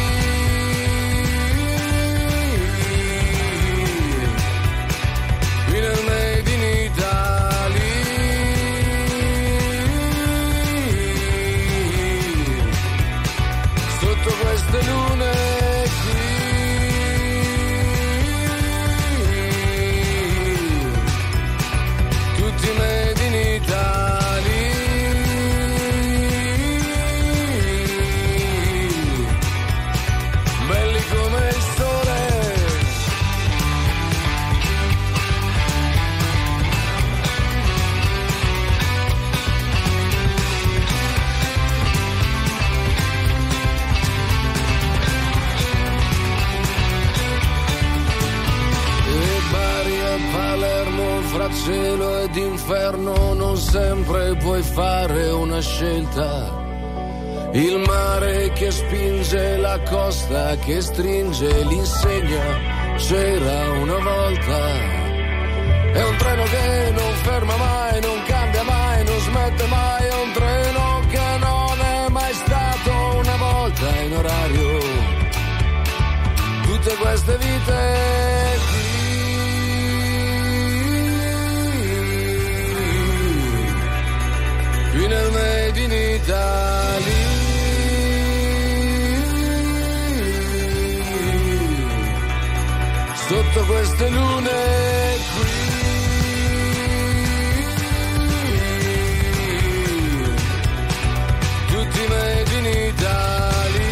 qui nel Made in Italy, sotto queste lune qui. Made in Italy, belli come il sole. E Bari e Palermo, fra cielo ed inferno, non sempre puoi fare una scelta. Il mare che spinge, la costa che stringe, l'insegna c'era una volta. È un treno che non ferma mai, non cambia mai, non smette mai, è un treno che non è mai stato una volta in orario. Tutte queste vite qui, qui nel Made in Italy, sotto queste lune qui, tutti Made in Italy,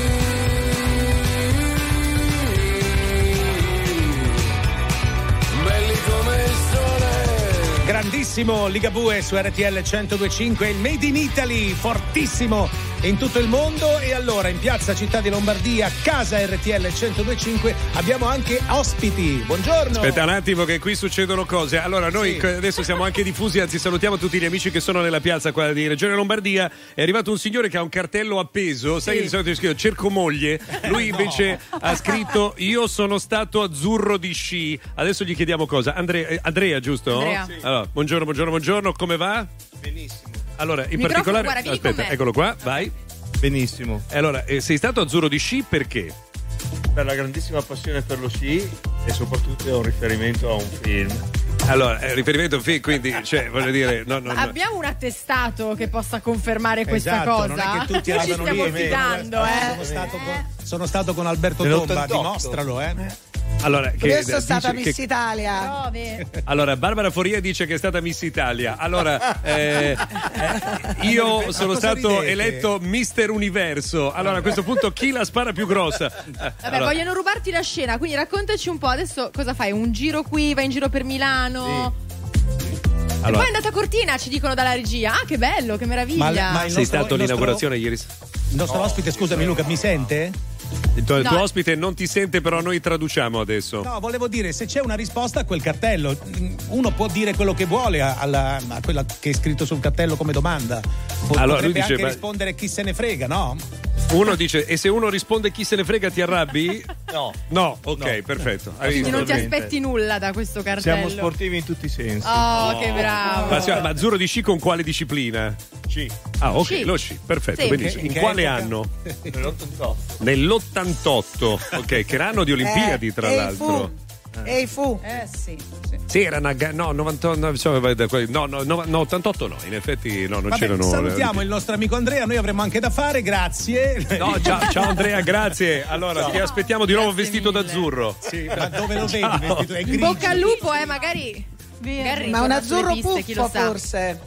belli come il sole. Grandissimo Ligabue su R T L centodue e cinque, il Made in Italy, fortissimo in tutto il mondo. E allora in piazza Città di Lombardia, casa R T L centodue e cinque, abbiamo anche ospiti. Buongiorno. Aspetta un attimo che qui succedono cose. Allora noi Sì. adesso siamo anche diffusi, anzi salutiamo tutti gli amici che sono nella piazza qua di Regione Lombardia. È arrivato un signore che ha un cartello appeso, sai Sì. che di solito c'è scritto cerco moglie, lui invece ha scritto io sono stato azzurro di sci. Adesso gli chiediamo cosa. Andre- eh, Andrea, giusto? Andrea. Sì. Allora, buongiorno, buongiorno, buongiorno, come va? Benissimo. Allora, in Microfono, particolare guarda, vieni con aspetta, me. eccolo qua, vai. Benissimo. E allora, eh, sei stato azzurro di sci perché? Per la grandissima passione per lo sci e soprattutto un riferimento a un film. Allora, eh, riferimento a un film, quindi, cioè, voglio dire, no, no, no. Abbiamo un attestato che possa confermare questa Esatto, cosa? non è che tutti Ci vadano stiamo lì, fidando, eh. Sono stato con, sono stato con Alberto Nell'ottantotto. Tomba, dimostralo, eh. Allora, che, Io sono dice stata che- Miss Italia. Prove. Allora, Barbara Foria dice che è stata Miss Italia. Allora, eh, eh, io Ma sono cosa stato ridete? eletto Mister Universo. Allora, a questo punto, chi la spara più grossa? Eh, Vabbè, allora, vogliono rubarti la scena, quindi raccontaci un po'. Adesso cosa fai? Un giro qui, vai in giro per Milano? E allora, poi è andata a Cortina, ci dicono dalla regia. Ah, che bello, che meraviglia. Ma- ma il sei nostro- stato il nostro- all'inaugurazione ieri sera? Il nostro ospite, scusami Luca, mi sente? Il tuo, il tuo No. ospite non ti sente, però noi traduciamo adesso. No, volevo dire, se c'è una risposta a quel cartello, uno può dire quello che vuole a, alla- a quella che è scritto sul cartello come domanda. Po- Allora, lui potrebbe dice, anche ma- rispondere chi se ne frega, no? Uno dice, e se uno risponde chi se ne frega ti arrabbi? No. No, ok, perfetto. Hai Quindi visto? non ti aspetti nulla da questo cartello. Siamo sportivi in tutti i sensi. Oh, che bravo. Ma, signora, ma azzurro di sci con quale disciplina? Sci. Ah, ok, Sci. lo sci, perfetto, Sì. benissimo. In In che quale epoca? anno? Nell'ottantotto. Nell'ottantotto, ok, che era anno di Olimpiadi, tra Eh, l'altro. E fu. Eh sì, sì. Sì, era una ga- no, novantotto, no, insomma, no, no, no, no, ottantotto no, in effetti no, non Vabbè, c'erano. salutiamo il nostro amico Andrea, noi avremo anche da fare, grazie. No, ciao, ciao Andrea, grazie. Allora, ti aspettiamo di nuovo Grazie vestito mille. d'azzurro. Sì, ma dove lo vedi? Ciao. Vestito? È In grigio. bocca al lupo, eh, magari. magari Ma un torna azzurro sulle piste, chi lo puffo sa. forse.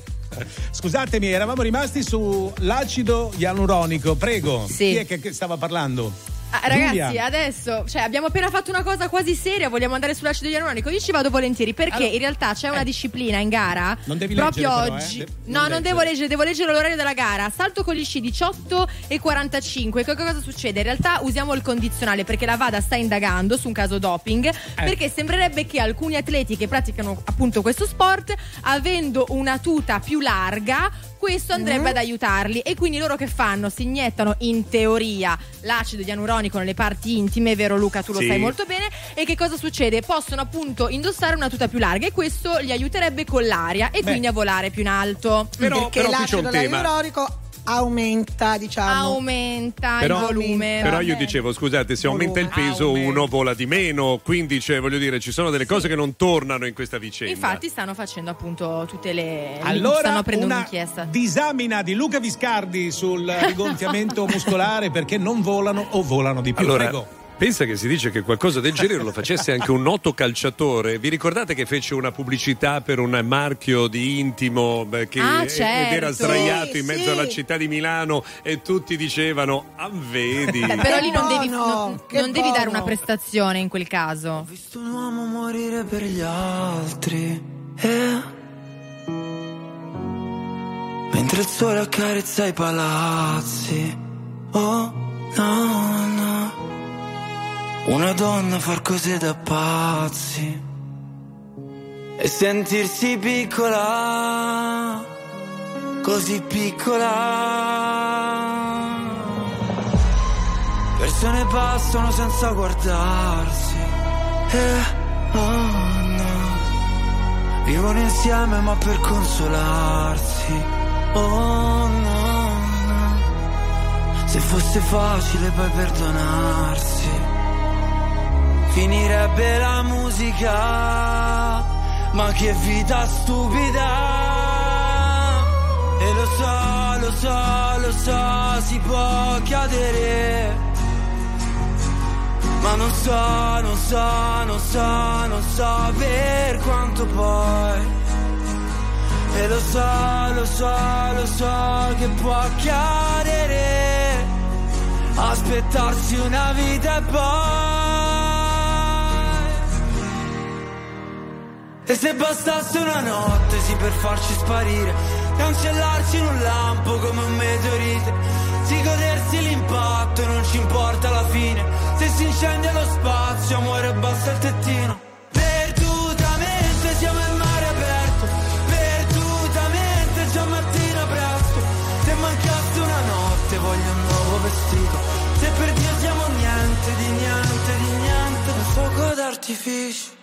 Scusatemi, eravamo rimasti sull'acido ialuronico, prego. Sì. Chi è che che stava parlando? Ah, ragazzi, Giulia. adesso cioè, abbiamo appena fatto una cosa quasi seria, vogliamo andare sull'acido ialuronico. Io ci vado volentieri perché Allora, in realtà c'è una eh. disciplina in gara. Non devi proprio leggere però, oggi. eh. De- no, non non devo leggere, devo leggere l'orario della gara. Salto con gli sci diciotto e quarantacinque. Che cosa succede? In realtà usiamo il condizionale perché la VADA sta indagando su un caso doping. Eh. Perché sembrerebbe che alcuni atleti che praticano appunto questo sport, avendo una tuta più larga, questo andrebbe Mm. ad aiutarli. E quindi loro che fanno? Si iniettano in teoria l'acido ialuronico nelle parti intime, vero Luca? Tu lo Sì. sai molto bene. E che cosa succede? Possono appunto indossare una tuta più larga e questo li aiuterebbe con l'aria e Beh. quindi a volare più in alto. Però, Perché però qui c'è l'acido un tema. ialuronico aumenta, diciamo. Aumenta Però- il volume. Però io Vabbè. dicevo, scusate, se Volume. aumenta il peso Aumenta. uno vola di meno, quindi cioè, voglio dire, ci sono delle cose che non tornano in questa vicenda. Infatti stanno facendo appunto tutte le Allora, stanno aprendo una un'inchiesta. disamina di Luca Viscardi sul rigonfiamento muscolare perché non volano o volano di più. Allora, Prego. pensa che si dice che qualcosa del genere lo facesse anche un noto calciatore. Vi ricordate che fece una pubblicità per un marchio di intimo beh, che Ah, ed certo. era sdraiato in Sì, mezzo sì. alla città di Milano e tutti dicevano ah vedi. Beh, però Che lì non devi, buono, non, che non devi dare buono. una prestazione in quel caso. Ho visto un uomo morire per gli altri eh. Mentre il sole accarezza i palazzi. Oh no no. Una donna far cose da pazzi e sentirsi piccola, così piccola. Persone passano senza guardarsi eh, oh no. Vivono insieme ma per consolarsi. Oh no no. Se fosse facile poi perdonarsi, finirebbe la musica, ma che vita stupida. E lo so, lo so, lo so, si può cadere, ma non so, non so, non so, non so per quanto poi. E lo so, lo so, lo so che può accadere, aspettarsi una vita e poi. E se bastasse una notte sì per farci sparire, cancellarci in un lampo come un meteorite, sì godersi l'impatto non ci importa alla fine, se si incendia lo spazio amore basta il tettino. Perdutamente siamo in mare aperto, perdutamente già mattina presto, se mancasse una notte voglio un nuovo vestito, se per Dio siamo niente di niente di niente, un fuoco d'artificio.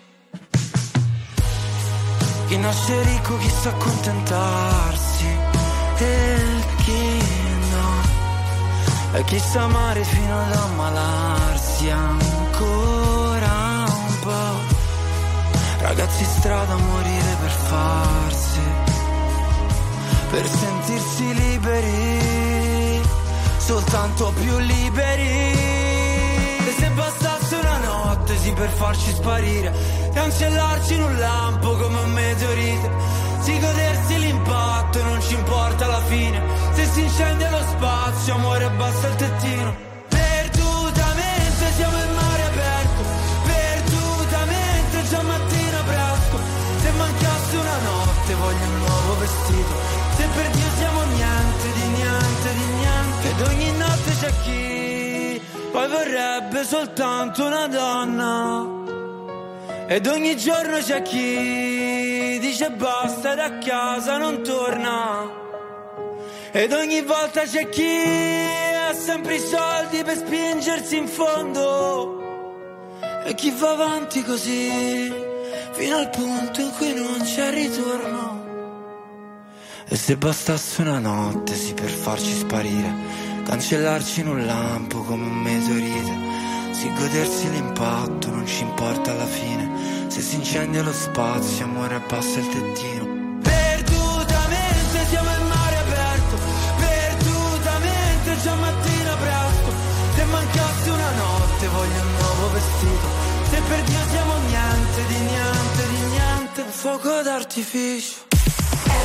Chi nasce ricco chi sa accontentarsi e chi no, e chi sa amare fino ad ammalarsi ancora un po'. Ragazzi strada a morire per farsi, per sentirsi liberi, soltanto più liberi. E se bastasse una notte sì per farci sparire, cancellarci in un lampo come un meteorite, sì godersi l'impatto non ci importa alla fine, se si incendia lo spazio amore basta il tettino. Perdutamente siamo in mare aperto, perdutamente già mattina presto, se mancasse una notte voglio un nuovo vestito, se per Dio siamo niente di niente di niente, ed ogni notte c'è chi poi vorrebbe soltanto una donna, ed ogni giorno c'è chi dice basta ed a casa non torna, ed ogni volta c'è chi ha sempre i soldi per spingersi in fondo, e chi va avanti così fino al punto in cui non c'è ritorno. E se bastasse una notte sì per farci sparire, cancellarci in un lampo come un meteorite, sì godersi l'impatto non ci importa alla fine, se si incendia lo spazio amore abbassa il tettino. Perdutamente siamo in mare aperto, perdutamente già mattina presto, se mancasse una notte voglio un nuovo vestito, se per Dio siamo niente di niente di niente, un fuoco d'artificio.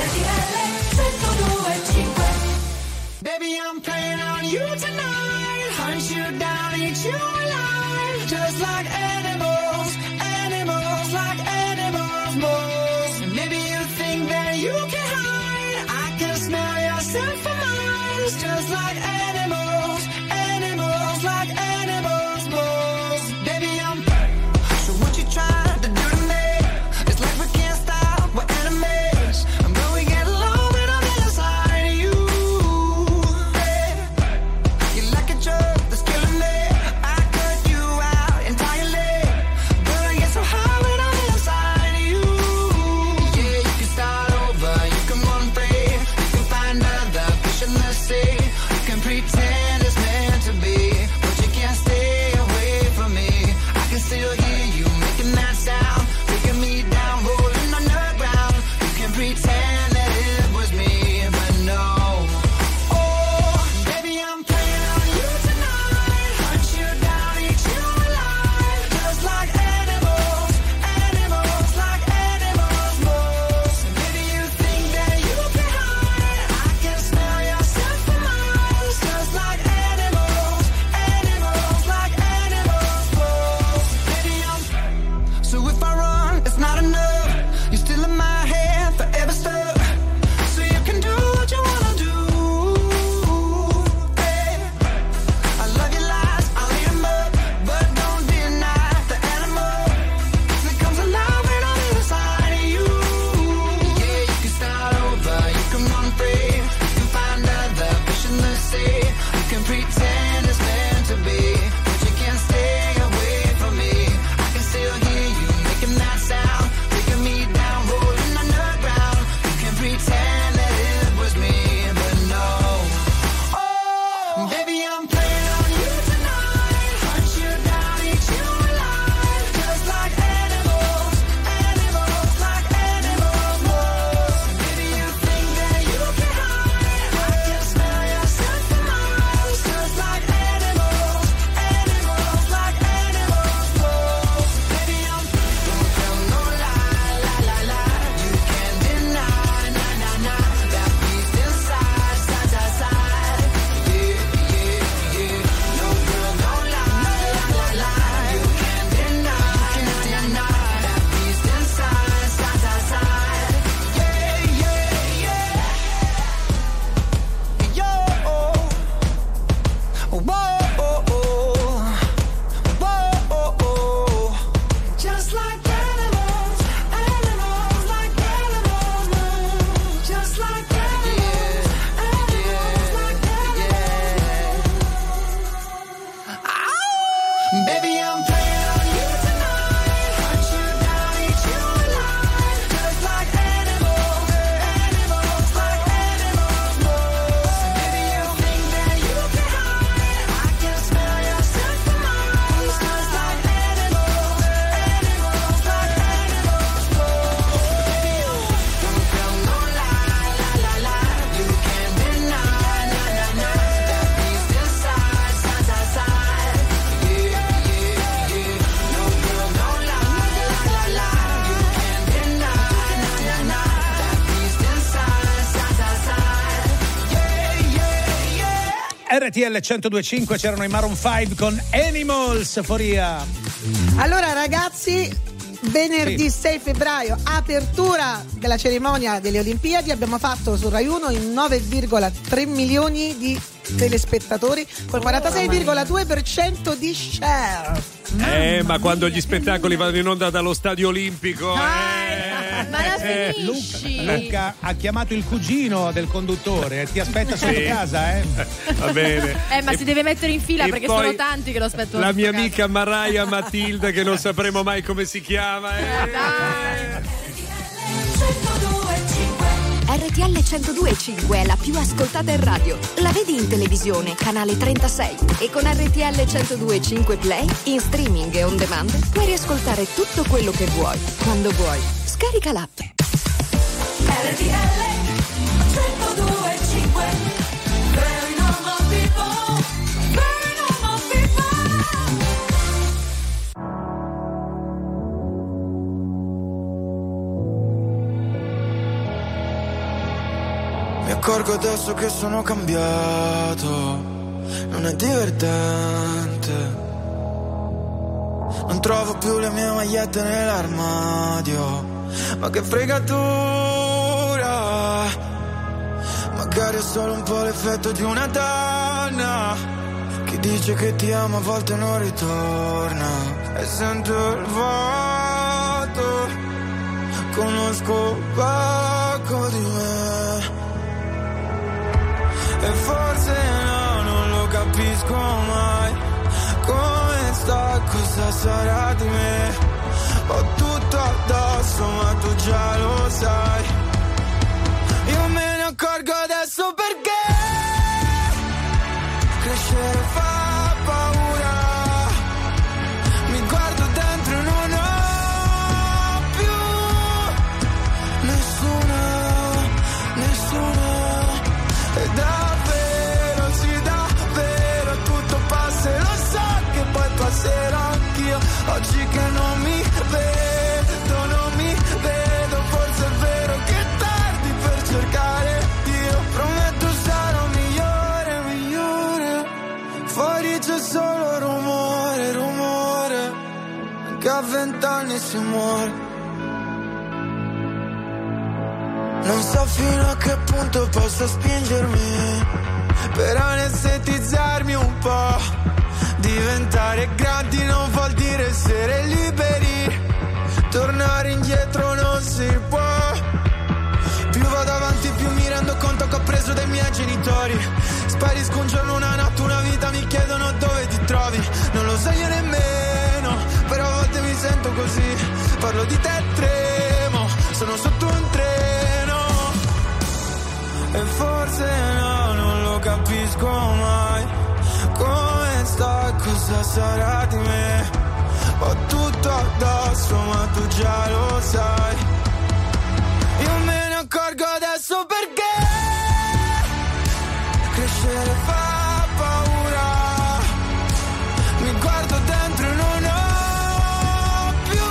Baby, I'm playing on you tonight. hunt you down, eat you alive, just like animals, animals, like animals, moles. Maybe you think that you can hide, I can smell yourself from miles, just like animals, animals, like animals, moles. Baby, I'm so what you trying to do to me? It's like we can't stop, we're enemies, but we get along when I'm inside of you. Yeah. You're like a drug that's killing me. I cut you out entirely, but I get so high when I'm inside of you. Yeah, you can start over, you can run free, you can find other fish in the sea, you can pretend it's meant to be, but you can't stay away from me. I can still hear you making that sound, taking me down, rolling on the ground. You can pretend that it was me, but no. Oh, baby, I'm playing on you tonight. Hunt you down, eat you alive, just like animals, animals, like animals, moles. Maybe you think that you can hide, I can smell yourself for miles, just like animals, animals, like animals, moles. Baby, I'm so if I run, it's not enough. You're still in my head, forever stuck. So you can do what you wanna do. Hey, I love your lies, I'll eat 'em up, but don't deny the animal that comes alive when I'm inside of you. Yeah, you can start over, you can run free, you can find other fish in the sea, you can pretend it's meant to be, but you can't stay away from me. I can still hear you making that sound, taking me down, rolling on the ground. You can pretend that it was me, but no. Oh, baby, I'm playing on you tonight. Hunt you down, eat you alive, just like animals, animals, like animals, moles. Maybe you think that you can hide, I can smell yourself for miles, just like animals, animals, like animals, moles. Baby, I'm don't tell no lie, la la la. You can't deny, na na na, that beast inside, side to side. Yeah, yeah, yeah. No girl, no lie, la la la. You can't deny, na na na, that beast inside, side to side. Yeah, yeah, yeah. Yo, whoa, oh, oh. Whoa, oh, oh. Just like animals, animals, like animals, moves. Just like animals, animals, like animals. Ow! Baby, I'm playing on you tonight. Hunt you down, eat you alive, just like animals, animals, like animals, moves. Baby, you think that you can hide, I can smell yourself for miles, just like animals, animals, like animals, moves. Baby, don't tell no lie, la la la. You can't deny, na na na, that beast inside, side to side. Yeah, yeah, yeah. No girl, no lie, la la la. You can't deny, na na na, that beast inside, side to side. Yeah, yeah, yeah. R T L centodue e cinque, c'erano i Maroon cinque con Animals, Foria. Allora ragazzi, venerdì Sì. sei febbraio, apertura della cerimonia delle Olimpiadi, abbiamo fatto su Rai uno in nove virgola tre milioni di telespettatori col quarantasei virgola due per cento di share. Eh, ma quando gli spettacoli vanno in onda dallo Stadio Olimpico, eh, Ma la eh, finisci? Luca ha chiamato il cugino del conduttore e ti aspetta sotto Sì. casa, eh? Va bene. Eh, ma E- si deve mettere in fila e perché poi sono tanti che lo aspettano. La mia sotto amica Mariah Matilda, che non sapremo mai come si chiama. Eh. R T L centodue e cinque è la più ascoltata in radio. La vedi in televisione, canale trentasei. E con R T L centodue e cinque Play, in streaming e on demand, puoi riascoltare tutto quello che vuoi, quando vuoi. Scarica l'app. R T L centodue e cinque. Very normal people. Very normal people. Mi accorgo adesso che sono cambiato, non è divertente. Non trovo più le mie magliette nell'armadio, ma che fregatura. Magari è solo un po' l'effetto di una donna. Chi dice che ti ama a volte non ritorna. E sento il vuoto, conosco poco di me. E forse no, non lo capisco mai. Come sta, cosa sarà di me? Ho tutto addosso ma tu già lo sai. Io me ne accorgo adesso perché crescere fa paura. Mi guardo dentro e non ho più nessuna, nessuna. E davvero, sì davvero, tutto passa e lo so che poi passerò anch'io. Oggi che non mi vedo, non mi vedo, forse è vero che è tardi per cercare Dio. Prometto sarò migliore, migliore. Fuori c'è solo rumore, rumore, che a vent'anni si muore. Non so fino a che punto posso spingermi per anestetizzarmi un po'. Diventare grandi non vuol dire essere liberi. Tornare indietro non si può. Più vado avanti più mi rendo conto che ho preso dai miei genitori. Sparisco un giorno, una notte, una vita, mi chiedono dove ti trovi. Non lo so io nemmeno, però a volte mi sento così. Parlo di te e tremo, sono sotto un treno. E forse no, non lo capisco mai. Come sta, cosa sarà di me? Ho tutto addosso ma tu già lo sai. Io me ne accorgo adesso perché crescere fa paura. Mi guardo dentro e non ho più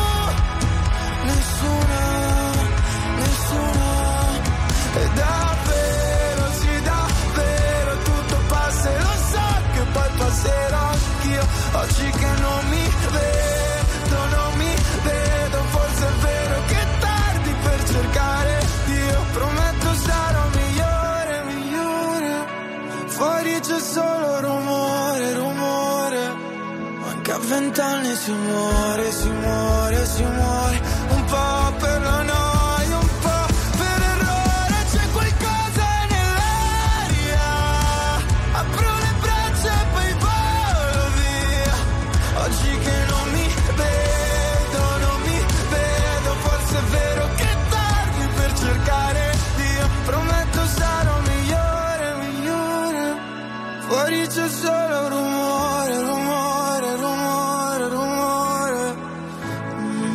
nessuna, nessuna. E davvero, sì davvero, tutto passa e lo so che poi passerò anch'io. Oggi che non mi vedo, non mi vedo, forse è vero che è tardi per cercare Dio. Prometto sarò migliore, migliore. Fuori c'è solo rumore, rumore, ma anche a vent'anni si muore, si muore, si muore. Un po' per la noia, un po' per errore. C'è qualcosa nell'aria. Apro le braccia e poi volo via. Oggi che non mi vedo, non mi vedo, forse è vero che è tardi per cercare Dio. Prometto sarò migliore, migliore. Fuori c'è solo rumore, rumore, rumore, rumore. Mm.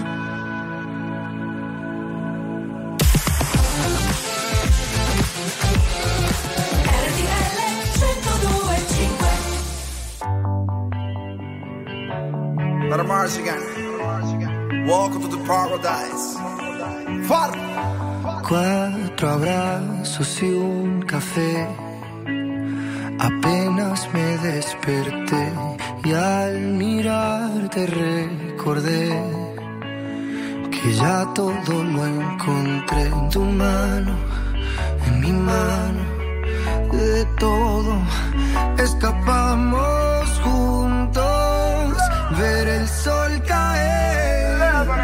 R T L centodue e cinque. Para Marzigan, welcome to the paradise. Far. Cuatro abrazos y un café. Apenas me desperté y al mirarte recordé que ya todo lo encontré en tu mano, en mi mano. De todo escapamos juntos, ver el sol caer.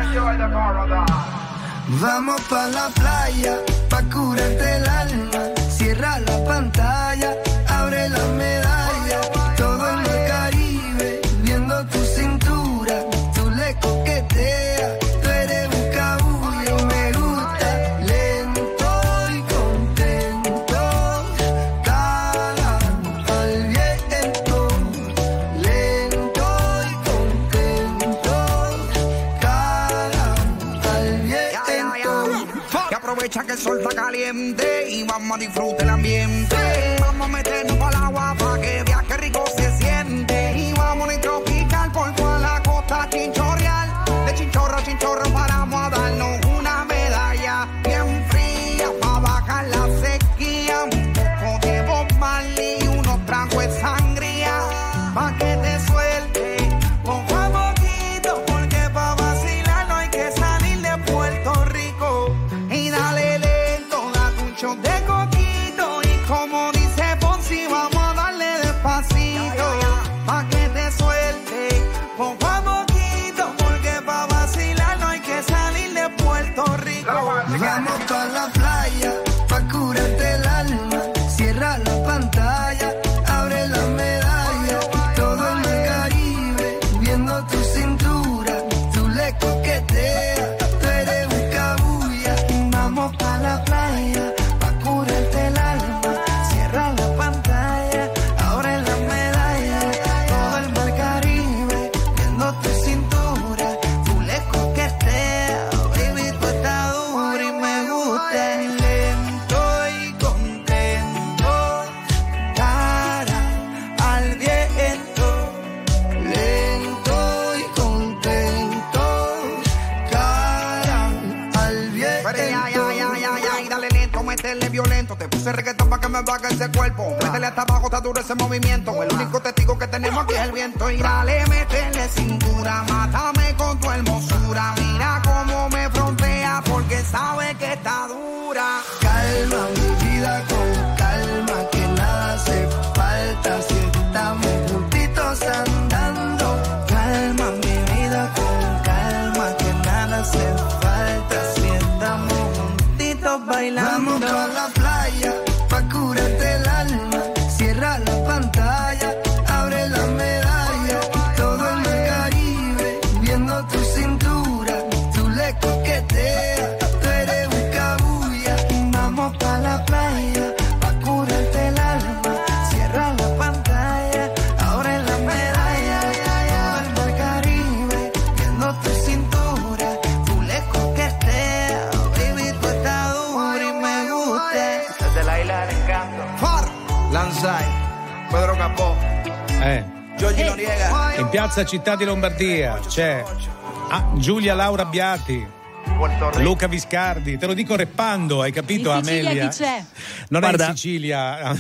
Vamos pa' la playa, pa' curarte el alma. Cierra la pantalla, abre la medalla. Todo en el Caribe, viendo tu cintura. Tú le coqueteas, tú eres un cabullo. Me gusta lento y contento. Cara al viento, lento y contento. Cara al viento. Que aprovecha que el sol está caliente y vamos a disfrutar el ambiente. Vamos a meternos para el agua para que veas que rico se siente. Y vamos a tropical por toda la costa chinchorreal. De chinchorro a chinchorro paramos a darnos una medalla bien fría para bajar la sequía. Un poco de Bob Marley y unos tragos de sangre. métele violento. Te puse reggaetón pa' que me baje ese cuerpo. Métele hasta abajo, está duro ese movimiento. El único testigo que tenemos aquí es el viento. Y dale, métele cintura, mátame con tu hermosura. Mira cómo me frontea porque sabe que está dura. Calma mi vida con calma, que nada hace falta si estamos juntitos andando. Calma mi vida con calma, que nada hace falta si estamos juntitos bailando. Vamos pa' la playa, pa' curarte el alma. Cierra la pantalla, abre la medalla. Todo en el Caribe, viendo tu cintura. Tú le coqueteas, tú eres un cabulla. Vamos pa' la playa, pa' curarte el alma. Cierra la pantalla, abre la medalla. Todo en el Caribe, viendo tu cintura. Tú le coqueteas, baby, tú estás dura y me gusta. Desde la isla del encanto. Far, Lanzai, Pedro Capó, Eh. Giorgi Noriega. In piazza Città di Lombardia c'è ah, Giulia Laura Abbiati, Luca Viscardi, te lo dico reppando, hai capito In Sicilia Amelia? chi c'è? Non Guarda. è in Sicilia,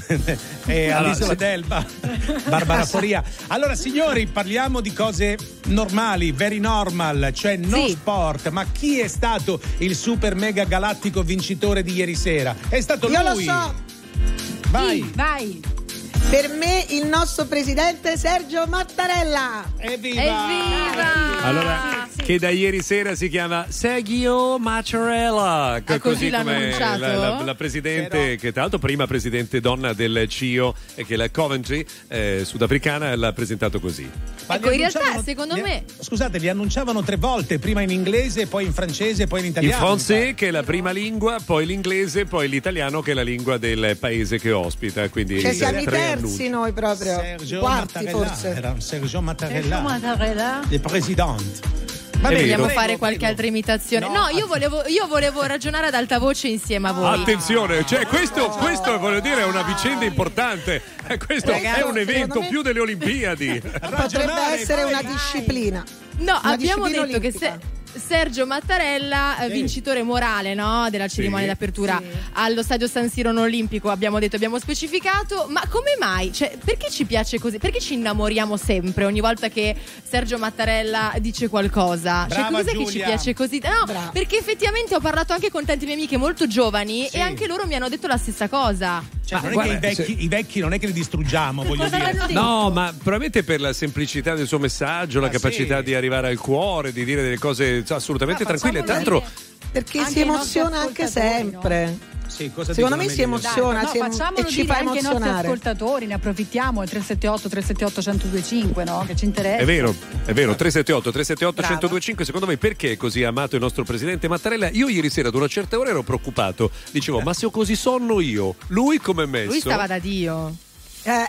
è Allora, all'isola se- d'Elba, Barbara Foria. Allora signori, parliamo di cose normali, very normal, cioè no Sì. sport, ma chi è stato il super mega galattico vincitore di ieri sera? È stato Io lo lui. so. Vai. Sì, vai. Per me il nostro presidente Sergio Mattarella. Evviva! Evviva! Allora, che da ieri sera si chiama Sergio Mattarella, Ah, così l'hanno come annunciato? la, la- la presidente, che tra l'altro prima presidente donna del C I O e che la Coventry eh, sudafricana l'ha presentato così. Ma Ecco, li in realtà, annunciavano- secondo li- me- Scusate, li annunciavano tre volte, prima in inglese, poi in francese, poi in Il italiano. français che è la prima lingua, poi l'inglese, poi l'italiano che è la lingua del paese che ospita. Quindi Cioè eh, siamo i tre terzi annunci. noi proprio. Sergio Quarti Mattarella, forse. era Sergio Mattarella, Sergio Mattarella. il presidente. È vero. Vogliamo prego, fare qualche prego. altra imitazione? No, No, io, volevo, io volevo ragionare ad alta voce insieme a voi. Attenzione, cioè questo, questo voglio dire è una vicenda importante. Eh, Questo Ragazzi, è un evento secondo me- più delle Olimpiadi. Potrebbe Ragionare, essere vai, una vai. disciplina. No, Una abbiamo disciplina detto che olimpica. se- Sergio Mattarella, eh, Sì. vincitore morale, no, della cerimonia Sì. d'apertura allo stadio San Siro non olimpico, abbiamo detto, abbiamo specificato, ma come mai? Cioè, perché ci piace così? Perché ci innamoriamo sempre ogni volta che Sergio Mattarella dice qualcosa? Cioè, Brava, cos'è che ci Giulia. piace così? No, Brava. perché effettivamente ho parlato anche con tante mie amiche molto giovani Sì. e anche loro mi hanno detto la stessa cosa. Cioè, Ma non è che guarda, i vecchi, i vecchi non è che li distruggiamo, voglio cosa dire. l'hanno detto? No, ma probabilmente per la semplicità del suo messaggio, la Ah, capacità sì. di arrivare al cuore, di dire delle cose cioè, assolutamente Ah, tranquille. Tra facciamolo l'altro, Perché Anche si i nostri emoziona anche ascoltatori, sempre. Sì, cosa Secondo me dicono si Amelia? emoziona No, si em- facciamolo e ci dire fa anche ai nostri emozionare. ascoltatori, ne approfittiamo al tre sette otto tre sette otto uno zero due cinque, no? Che ci interessa. è vero, è vero, tre sette otto tre sette otto Brava. uno zero due cinque, secondo me perché è così amato il nostro presidente Mattarella? Io ieri sera ad una certa ora ero preoccupato, dicevo ma se ho così sonno io, lui come è messo? Lui stava da Dio. Eh.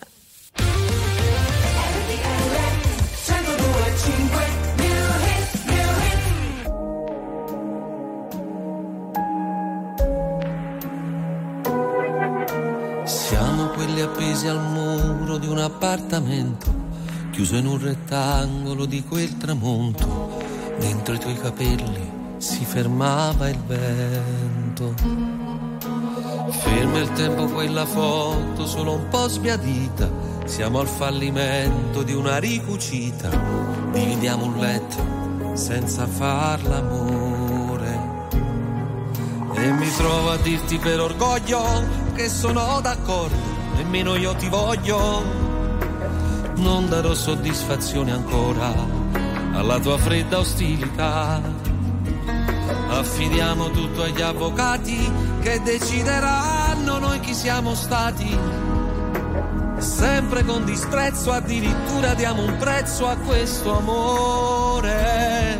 Siamo quelli appesi al muro di un appartamento, chiuso in un rettangolo di quel tramonto, dentro i tuoi capelli si fermava il vento. Ferma il tempo quella foto, solo un po' sbiadita, siamo al fallimento di una ricucita, dividiamo un letto senza far l'amore. E mi trovo a dirti per orgoglio che sono d'accordo, nemmeno io ti voglio. Non darò soddisfazione ancora alla tua fredda ostilità. Affidiamo tutto agli avvocati che decideranno noi chi siamo stati. Sempre con disprezzo, addirittura diamo un prezzo a questo amore.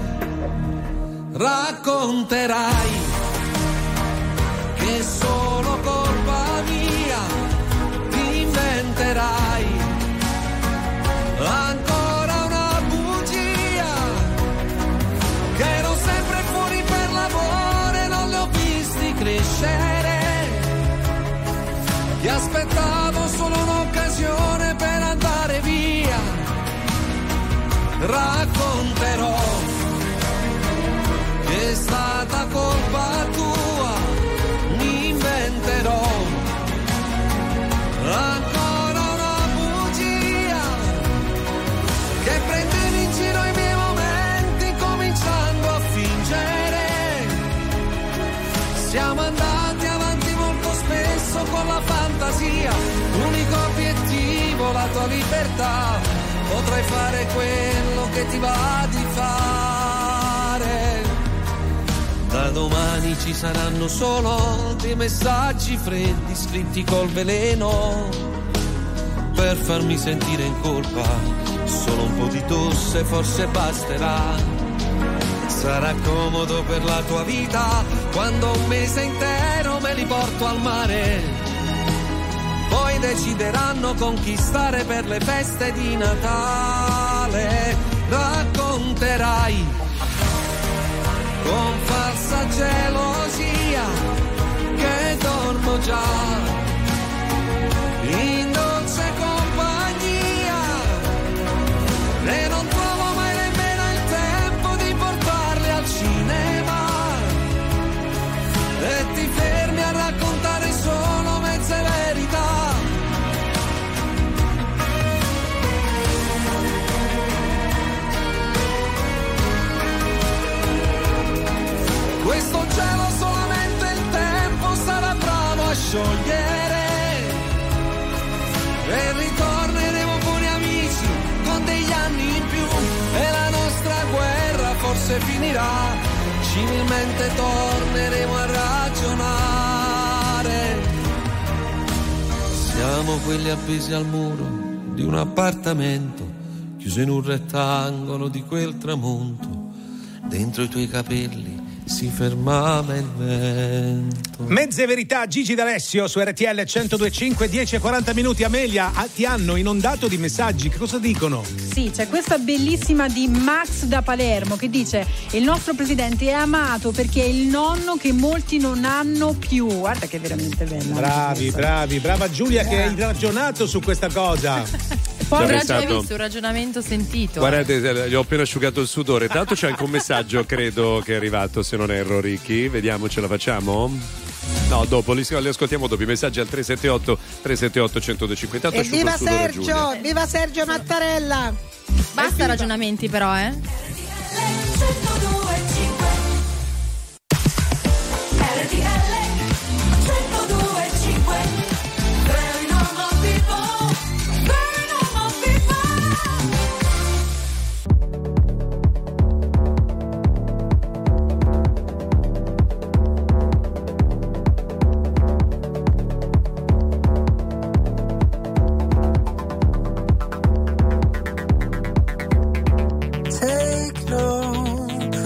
Racconterai che è solo colpa mia, ti inventerai ancora una bugia, che ero sempre fuori per lavoro e non li ho visti crescere, ti aspettavo solo un'occasione per andare via. Racconterò che è stata colpa tua, mi inventerò Siamo andati avanti molto spesso con la fantasia, l'unico obiettivo la tua libertà. Potrai fare quello che ti va di fare. Da domani ci saranno solo dei messaggi freddi scritti col veleno per farmi sentire in colpa. Solo un po' di tosse forse basterà. Sarà comodo per la tua vita quando un mese intero me li porto al mare. Poi decideranno con chi stare per le feste di Natale. Racconterai con falsa gelosia che dormo già in dolce compagnia e non trovo mai nemmeno il tempo di portarli al cinema e ti fermi a raccontare solo mezze verità. Questo gelo solamente il tempo sarà bravo a sciogliere e ritorneremo buoni amici con degli anni in più e la nostra guerra forse finirà, civilmente torneremo a ragionare. Siamo quelli appesi al muro di un appartamento, chiuso in un rettangolo di quel tramonto, dentro i tuoi capelli si fermava il vento. Mezze verità, Gigi D'Alessio su R T L centodue e cinque, dieci e quaranta minuti. Amelia, ah, ti hanno inondato di messaggi, che cosa dicono? Sì, c'è questa bellissima di Max da Palermo che dice: il nostro presidente è amato perché è il nonno che molti non hanno più. Guarda che è veramente bella. Bravi, bravi, brava Giulia, che hai ragionato su questa cosa. Poi un, Sarebbe ragion- stato- visto, un ragionamento sentito. Guardate, gli ho appena asciugato il sudore. Tanto c'è anche un messaggio, credo, che è arrivato, se non erro, Ricky. Vediamo, ce la facciamo? No, dopo, li, li ascoltiamo dopo. I messaggi al tre sette otto tre sette otto uno zero due cinque. Intanto E asciugo viva il sudore, Sergio, Giulia. viva Sergio Mattarella. Basta ragionamenti però, eh. Take no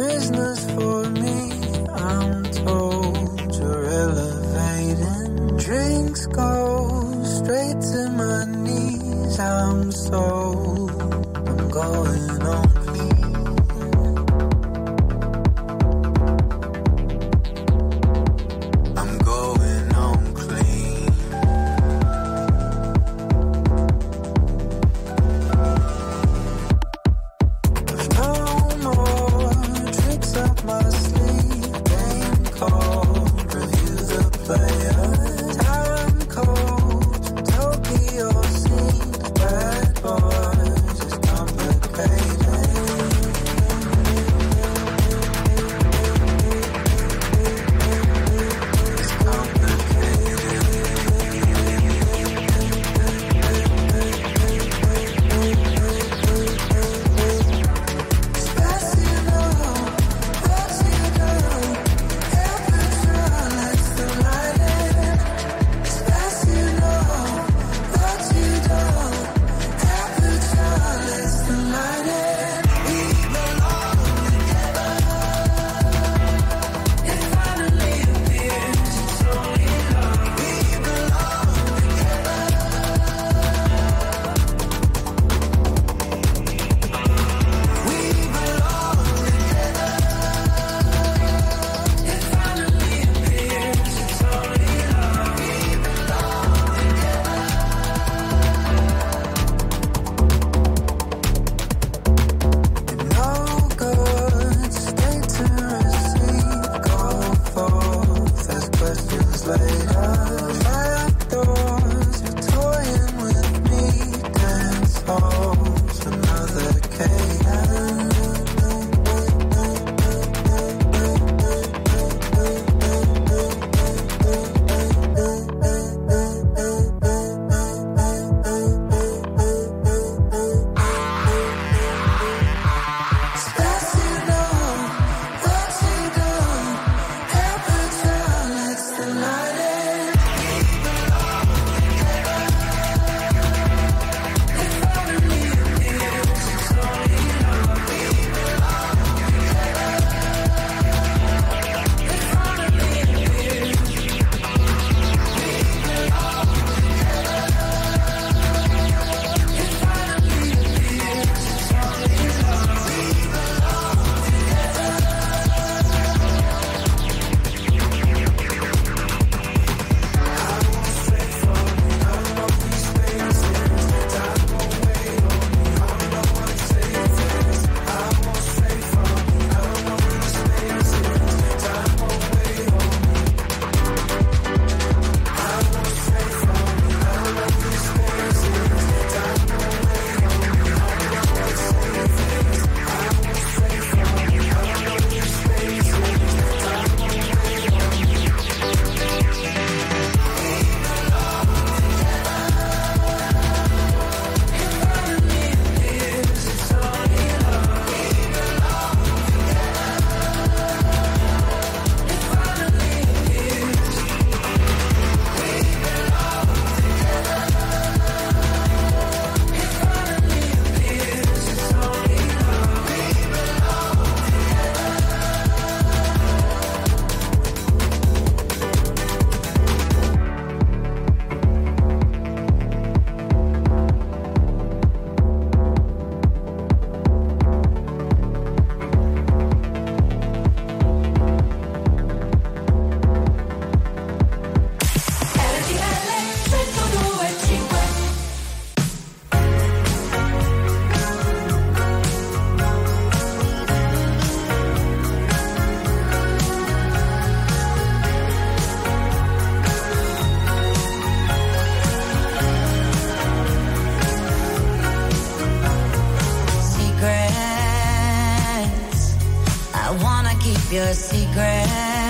I wanna keep your secrets,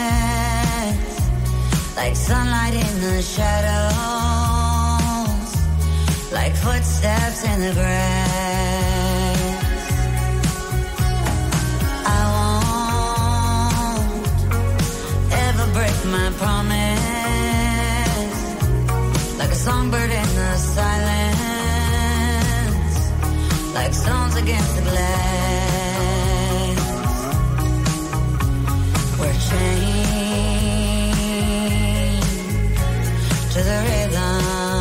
like sunlight in the shadows, like footsteps in the grass. I won't ever break my promise, like a songbird in the silence, like stones against the glass. We're chained to the rhythm.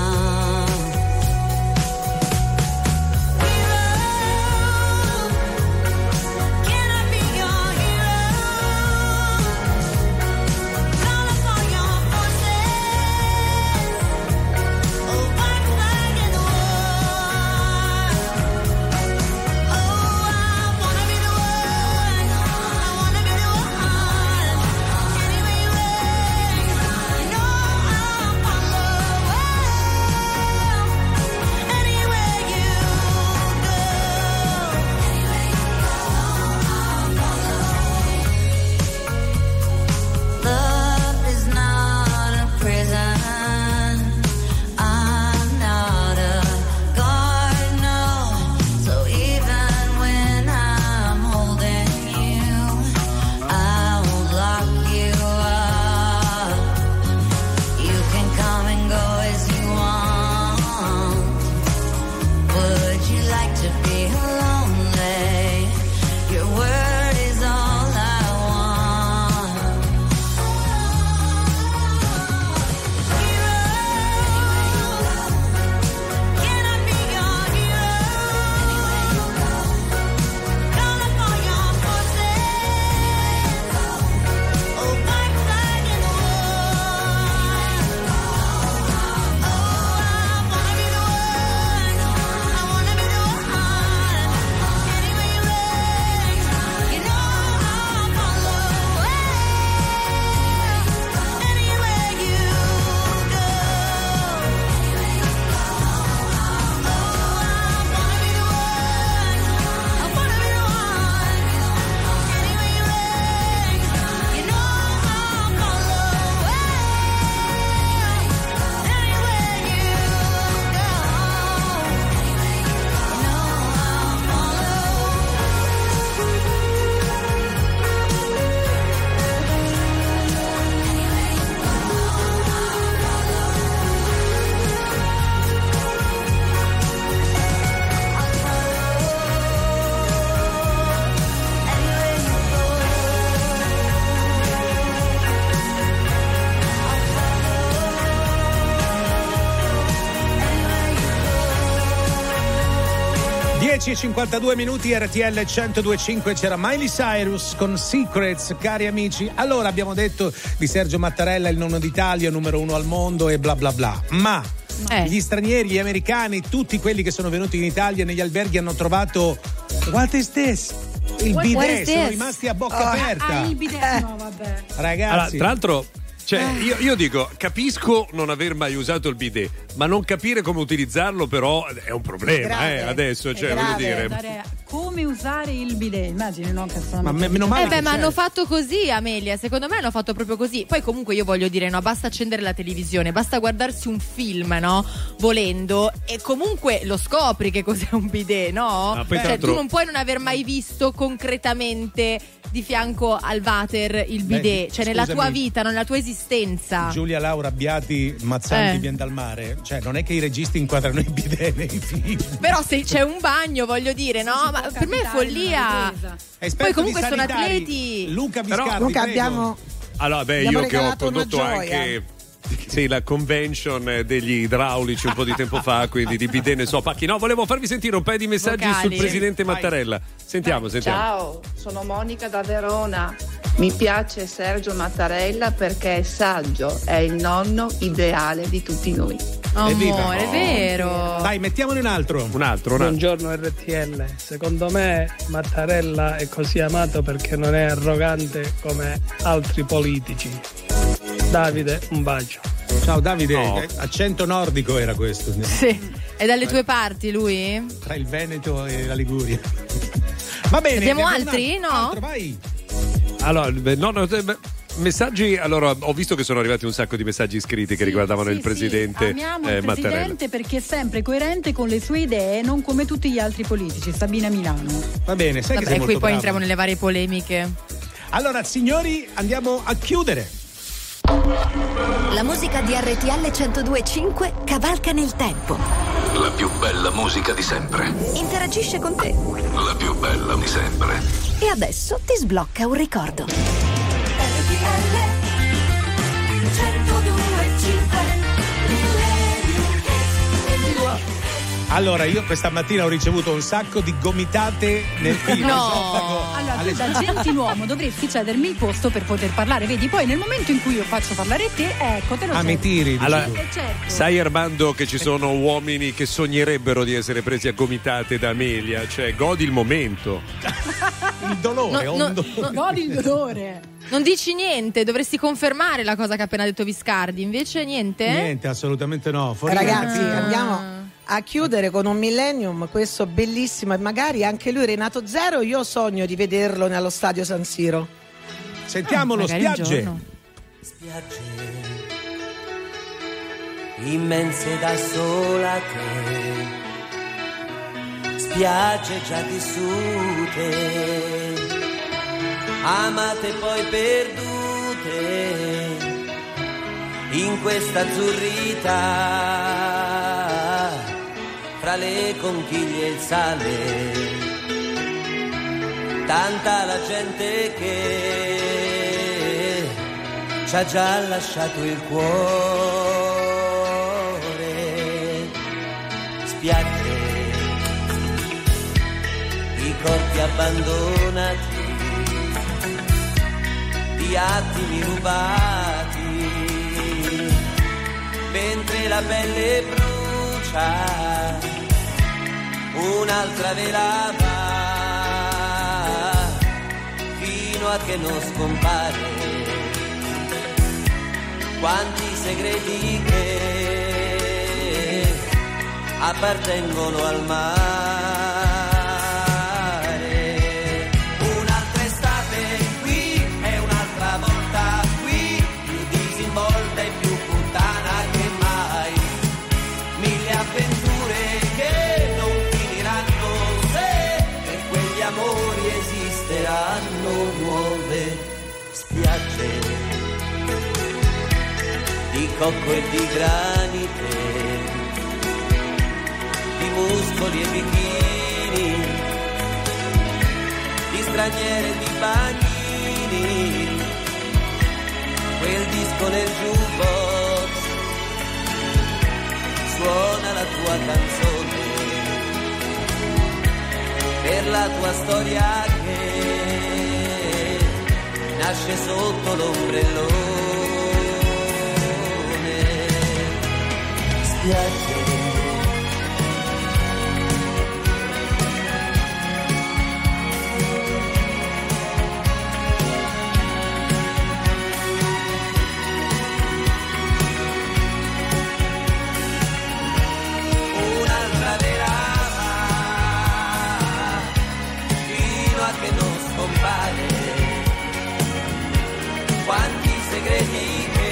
dieci e cinquantadue minuti, R T L centodue e cinque, c'era Miley Cyrus con Secrets, cari amici. Allora, abbiamo detto di Sergio Mattarella, il nonno d'Italia, numero uno al mondo e bla bla bla, ma eh. gli stranieri, gli americani, tutti quelli che sono venuti in Italia negli alberghi hanno trovato what is this? Il What- bidet, what is sono this? rimasti a bocca Oh, aperta. ah, il bidet, no, vabbè. Ragazzi, Allora, tra l'altro, cioè, io, io dico, capisco non aver mai usato il bidet, ma non capire come utilizzarlo però è un problema, grave, eh, adesso, cioè, È voglio grave. dire. Andare- come usare il bidet, immagini, no? Che sono Ma me- meno male Eh beh, che ma c'è. hanno fatto così, Amelia. Secondo me hanno fatto proprio così. Poi, comunque, io voglio dire, no, basta accendere la televisione, basta guardarsi un film, no? Volendo, e comunque lo scopri che cos'è un bidet, no? Ah, poi Cioè, tanto- tu non puoi non aver mai visto concretamente di fianco al water il bidet, Beh, cioè nella scusami. tua vita, nella tua esistenza. Giulia Laura Abbiati, Mazzanti, Eh. Vien dal mare, cioè non è che i registi inquadrano i bidet nei film. Però se c'è un bagno, voglio dire, no? Ma per me è follia. Esperto Poi comunque di sono sanitari, atleti. Luca Però- Viscardi, Luca, prego. abbiamo Allora, beh, Abbiamo io che ho regalato una condotto gioia. anche sì, la convention degli idraulici un po' di tempo fa, quindi di bidet ne so pacchi. No, volevo farvi sentire un paio di messaggi Vocali. sul presidente Vai. Mattarella. Sentiamo, sentiamo. Ciao, sono Monica da Verona. Mi piace Sergio Mattarella perché è saggio, è il nonno ideale di tutti noi. Evviva. Amore, è vero. Dai, mettiamone un altro. Un altro, un altro. Buongiorno R T L. Secondo me Mattarella è così amato perché non è arrogante come altri politici. Davide, un bacio. Ciao Davide, No. eh, accento nordico era questo. Sì. È dalle tue parti lui? Tra il Veneto e la Liguria. Va bene. Abbiamo ne altri? un No? altro, vai. Allora, no, no, messaggi, allora ho visto che sono arrivati un sacco di messaggi scritti che riguardavano sì, il presidente sì. Amiamo eh, il Mattarella. presidente perché è sempre coerente con le sue idee, non come tutti gli altri politici. Sabina Milano. Va bene, sai che Vabbè, sei qui molto poi bravo. entriamo nelle varie polemiche. Allora, signori, andiamo a chiudere. La musica di R T L centodue e cinque cavalca nel tempo. La più bella musica di sempre. Interagisce con te. La più bella di sempre. E adesso ti sblocca un ricordo. Allora, io questa mattina ho ricevuto un sacco di gomitate nel film. No, allora tu da gentiluomo dovresti cedermi il posto per poter parlare. Vedi, poi nel momento in cui io faccio parlare te, ecco, te lo Ah, cedo. mi tiri, Allora, Eh, certo. sai Armando che ci sono uomini che sognerebbero di essere presi a gomitate da Amelia, cioè godi il momento. Il dolore, No, ho no, un dolore. no, Godi il dolore. Non dici niente, dovresti confermare la cosa che ha appena detto Viscardi, invece niente? Niente, assolutamente no. Fuori Ragazzi, da- andiamo a chiudere con un Millennium, questo bellissimo, e magari anche lui, Renato Zero, io sogno di vederlo nello stadio San Siro. Sentiamolo, magari un spiagge. giorno. Spiagge immense da sola te, spiagge già vissute, amate poi perdute in questa azzurrità, fra le conchiglie e il sale, tanta la gente che ci ha già lasciato il cuore. Spiagge, i corpi abbandonati, di attimi rubati, mentre la pelle brucia, un'altra velava, fino a che non scompare. Quanti segreti che appartengono al mare. Un'altra estate qui e un'altra volta qui, più disinvolta e più puttana che mai. Mille avventure che non finiranno se per quegli amori esisteranno nuove spiagge di cocco e di granite, di muscoli e bikini, di straniere e di bagnini, quel disco nel jukebox suona la tua canzone, per la tua storia che nasce sotto l'ombrellone. Spiagge, un'altra velava, fino a che non scompare. Quanti segreti che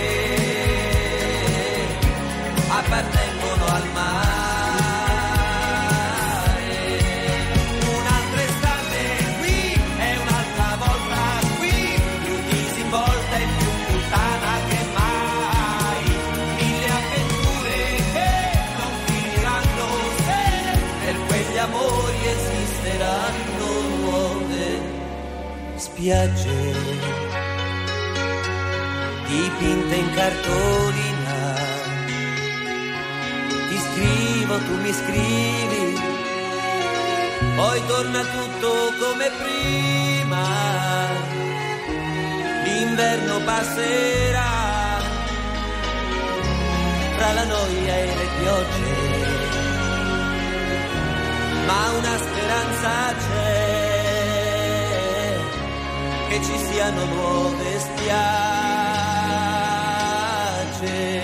appartengono al mare. Un'altra estate qui e un'altra volta qui, più disinvolta e più puttana che mai. Mille avventure che non finiranno se per quegli amori esisteranno nuove spiagge dipinte in cartolina. Ti scrivo, tu mi scrivi, poi torna tutto come prima. L'inverno passerà tra la noia e le piogge, ma una speranza c'è, che ci siano nuove spiagge.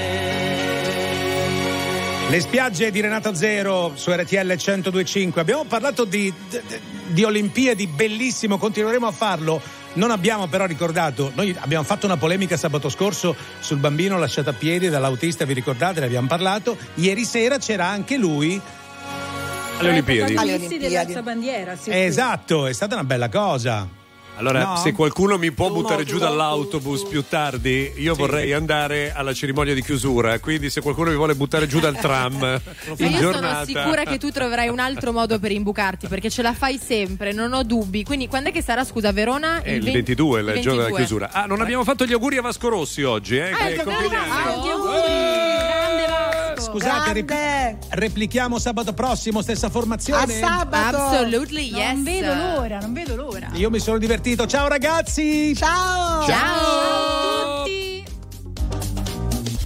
Le spiagge di Renato Zero su R T L centodue e cinque. Abbiamo parlato di, di, di Olimpiadi, bellissimo, continueremo a farlo. Non abbiamo però ricordato, noi abbiamo fatto una polemica sabato scorso sul bambino lasciato a piedi dall'autista, vi ricordate? Ne abbiamo parlato. Ieri sera c'era anche lui alle Olimpiadi. Alle Olimpiadi dell'alza bandiera, sì, sì. Esatto, è stata una bella cosa. Allora, No? se qualcuno mi può Tu buttare no, giù tu no, dall'autobus più tardi, io Sì. vorrei andare alla cerimonia di chiusura. Quindi, se qualcuno mi vuole buttare giù dal tram Ma in io giornata, sono sicura che tu troverai un altro modo per imbucarti, perché ce la fai sempre, non ho dubbi. Quindi quando è che sarà, scusa, Verona? è il venti ventidue, il il giorno della ventidue. chiusura. Ah, non abbiamo fatto gli auguri a Vasco Rossi oggi, eh? Ah, che ecco, complimenti. tanti auguri. Grande Vasco. Scusate, rep- replichiamo sabato prossimo, stessa formazione. A sabato. Absolutely, yes. Non vedo l'ora, non vedo l'ora. Io mi sono divertito. Ciao ragazzi! Ciao! Ciao.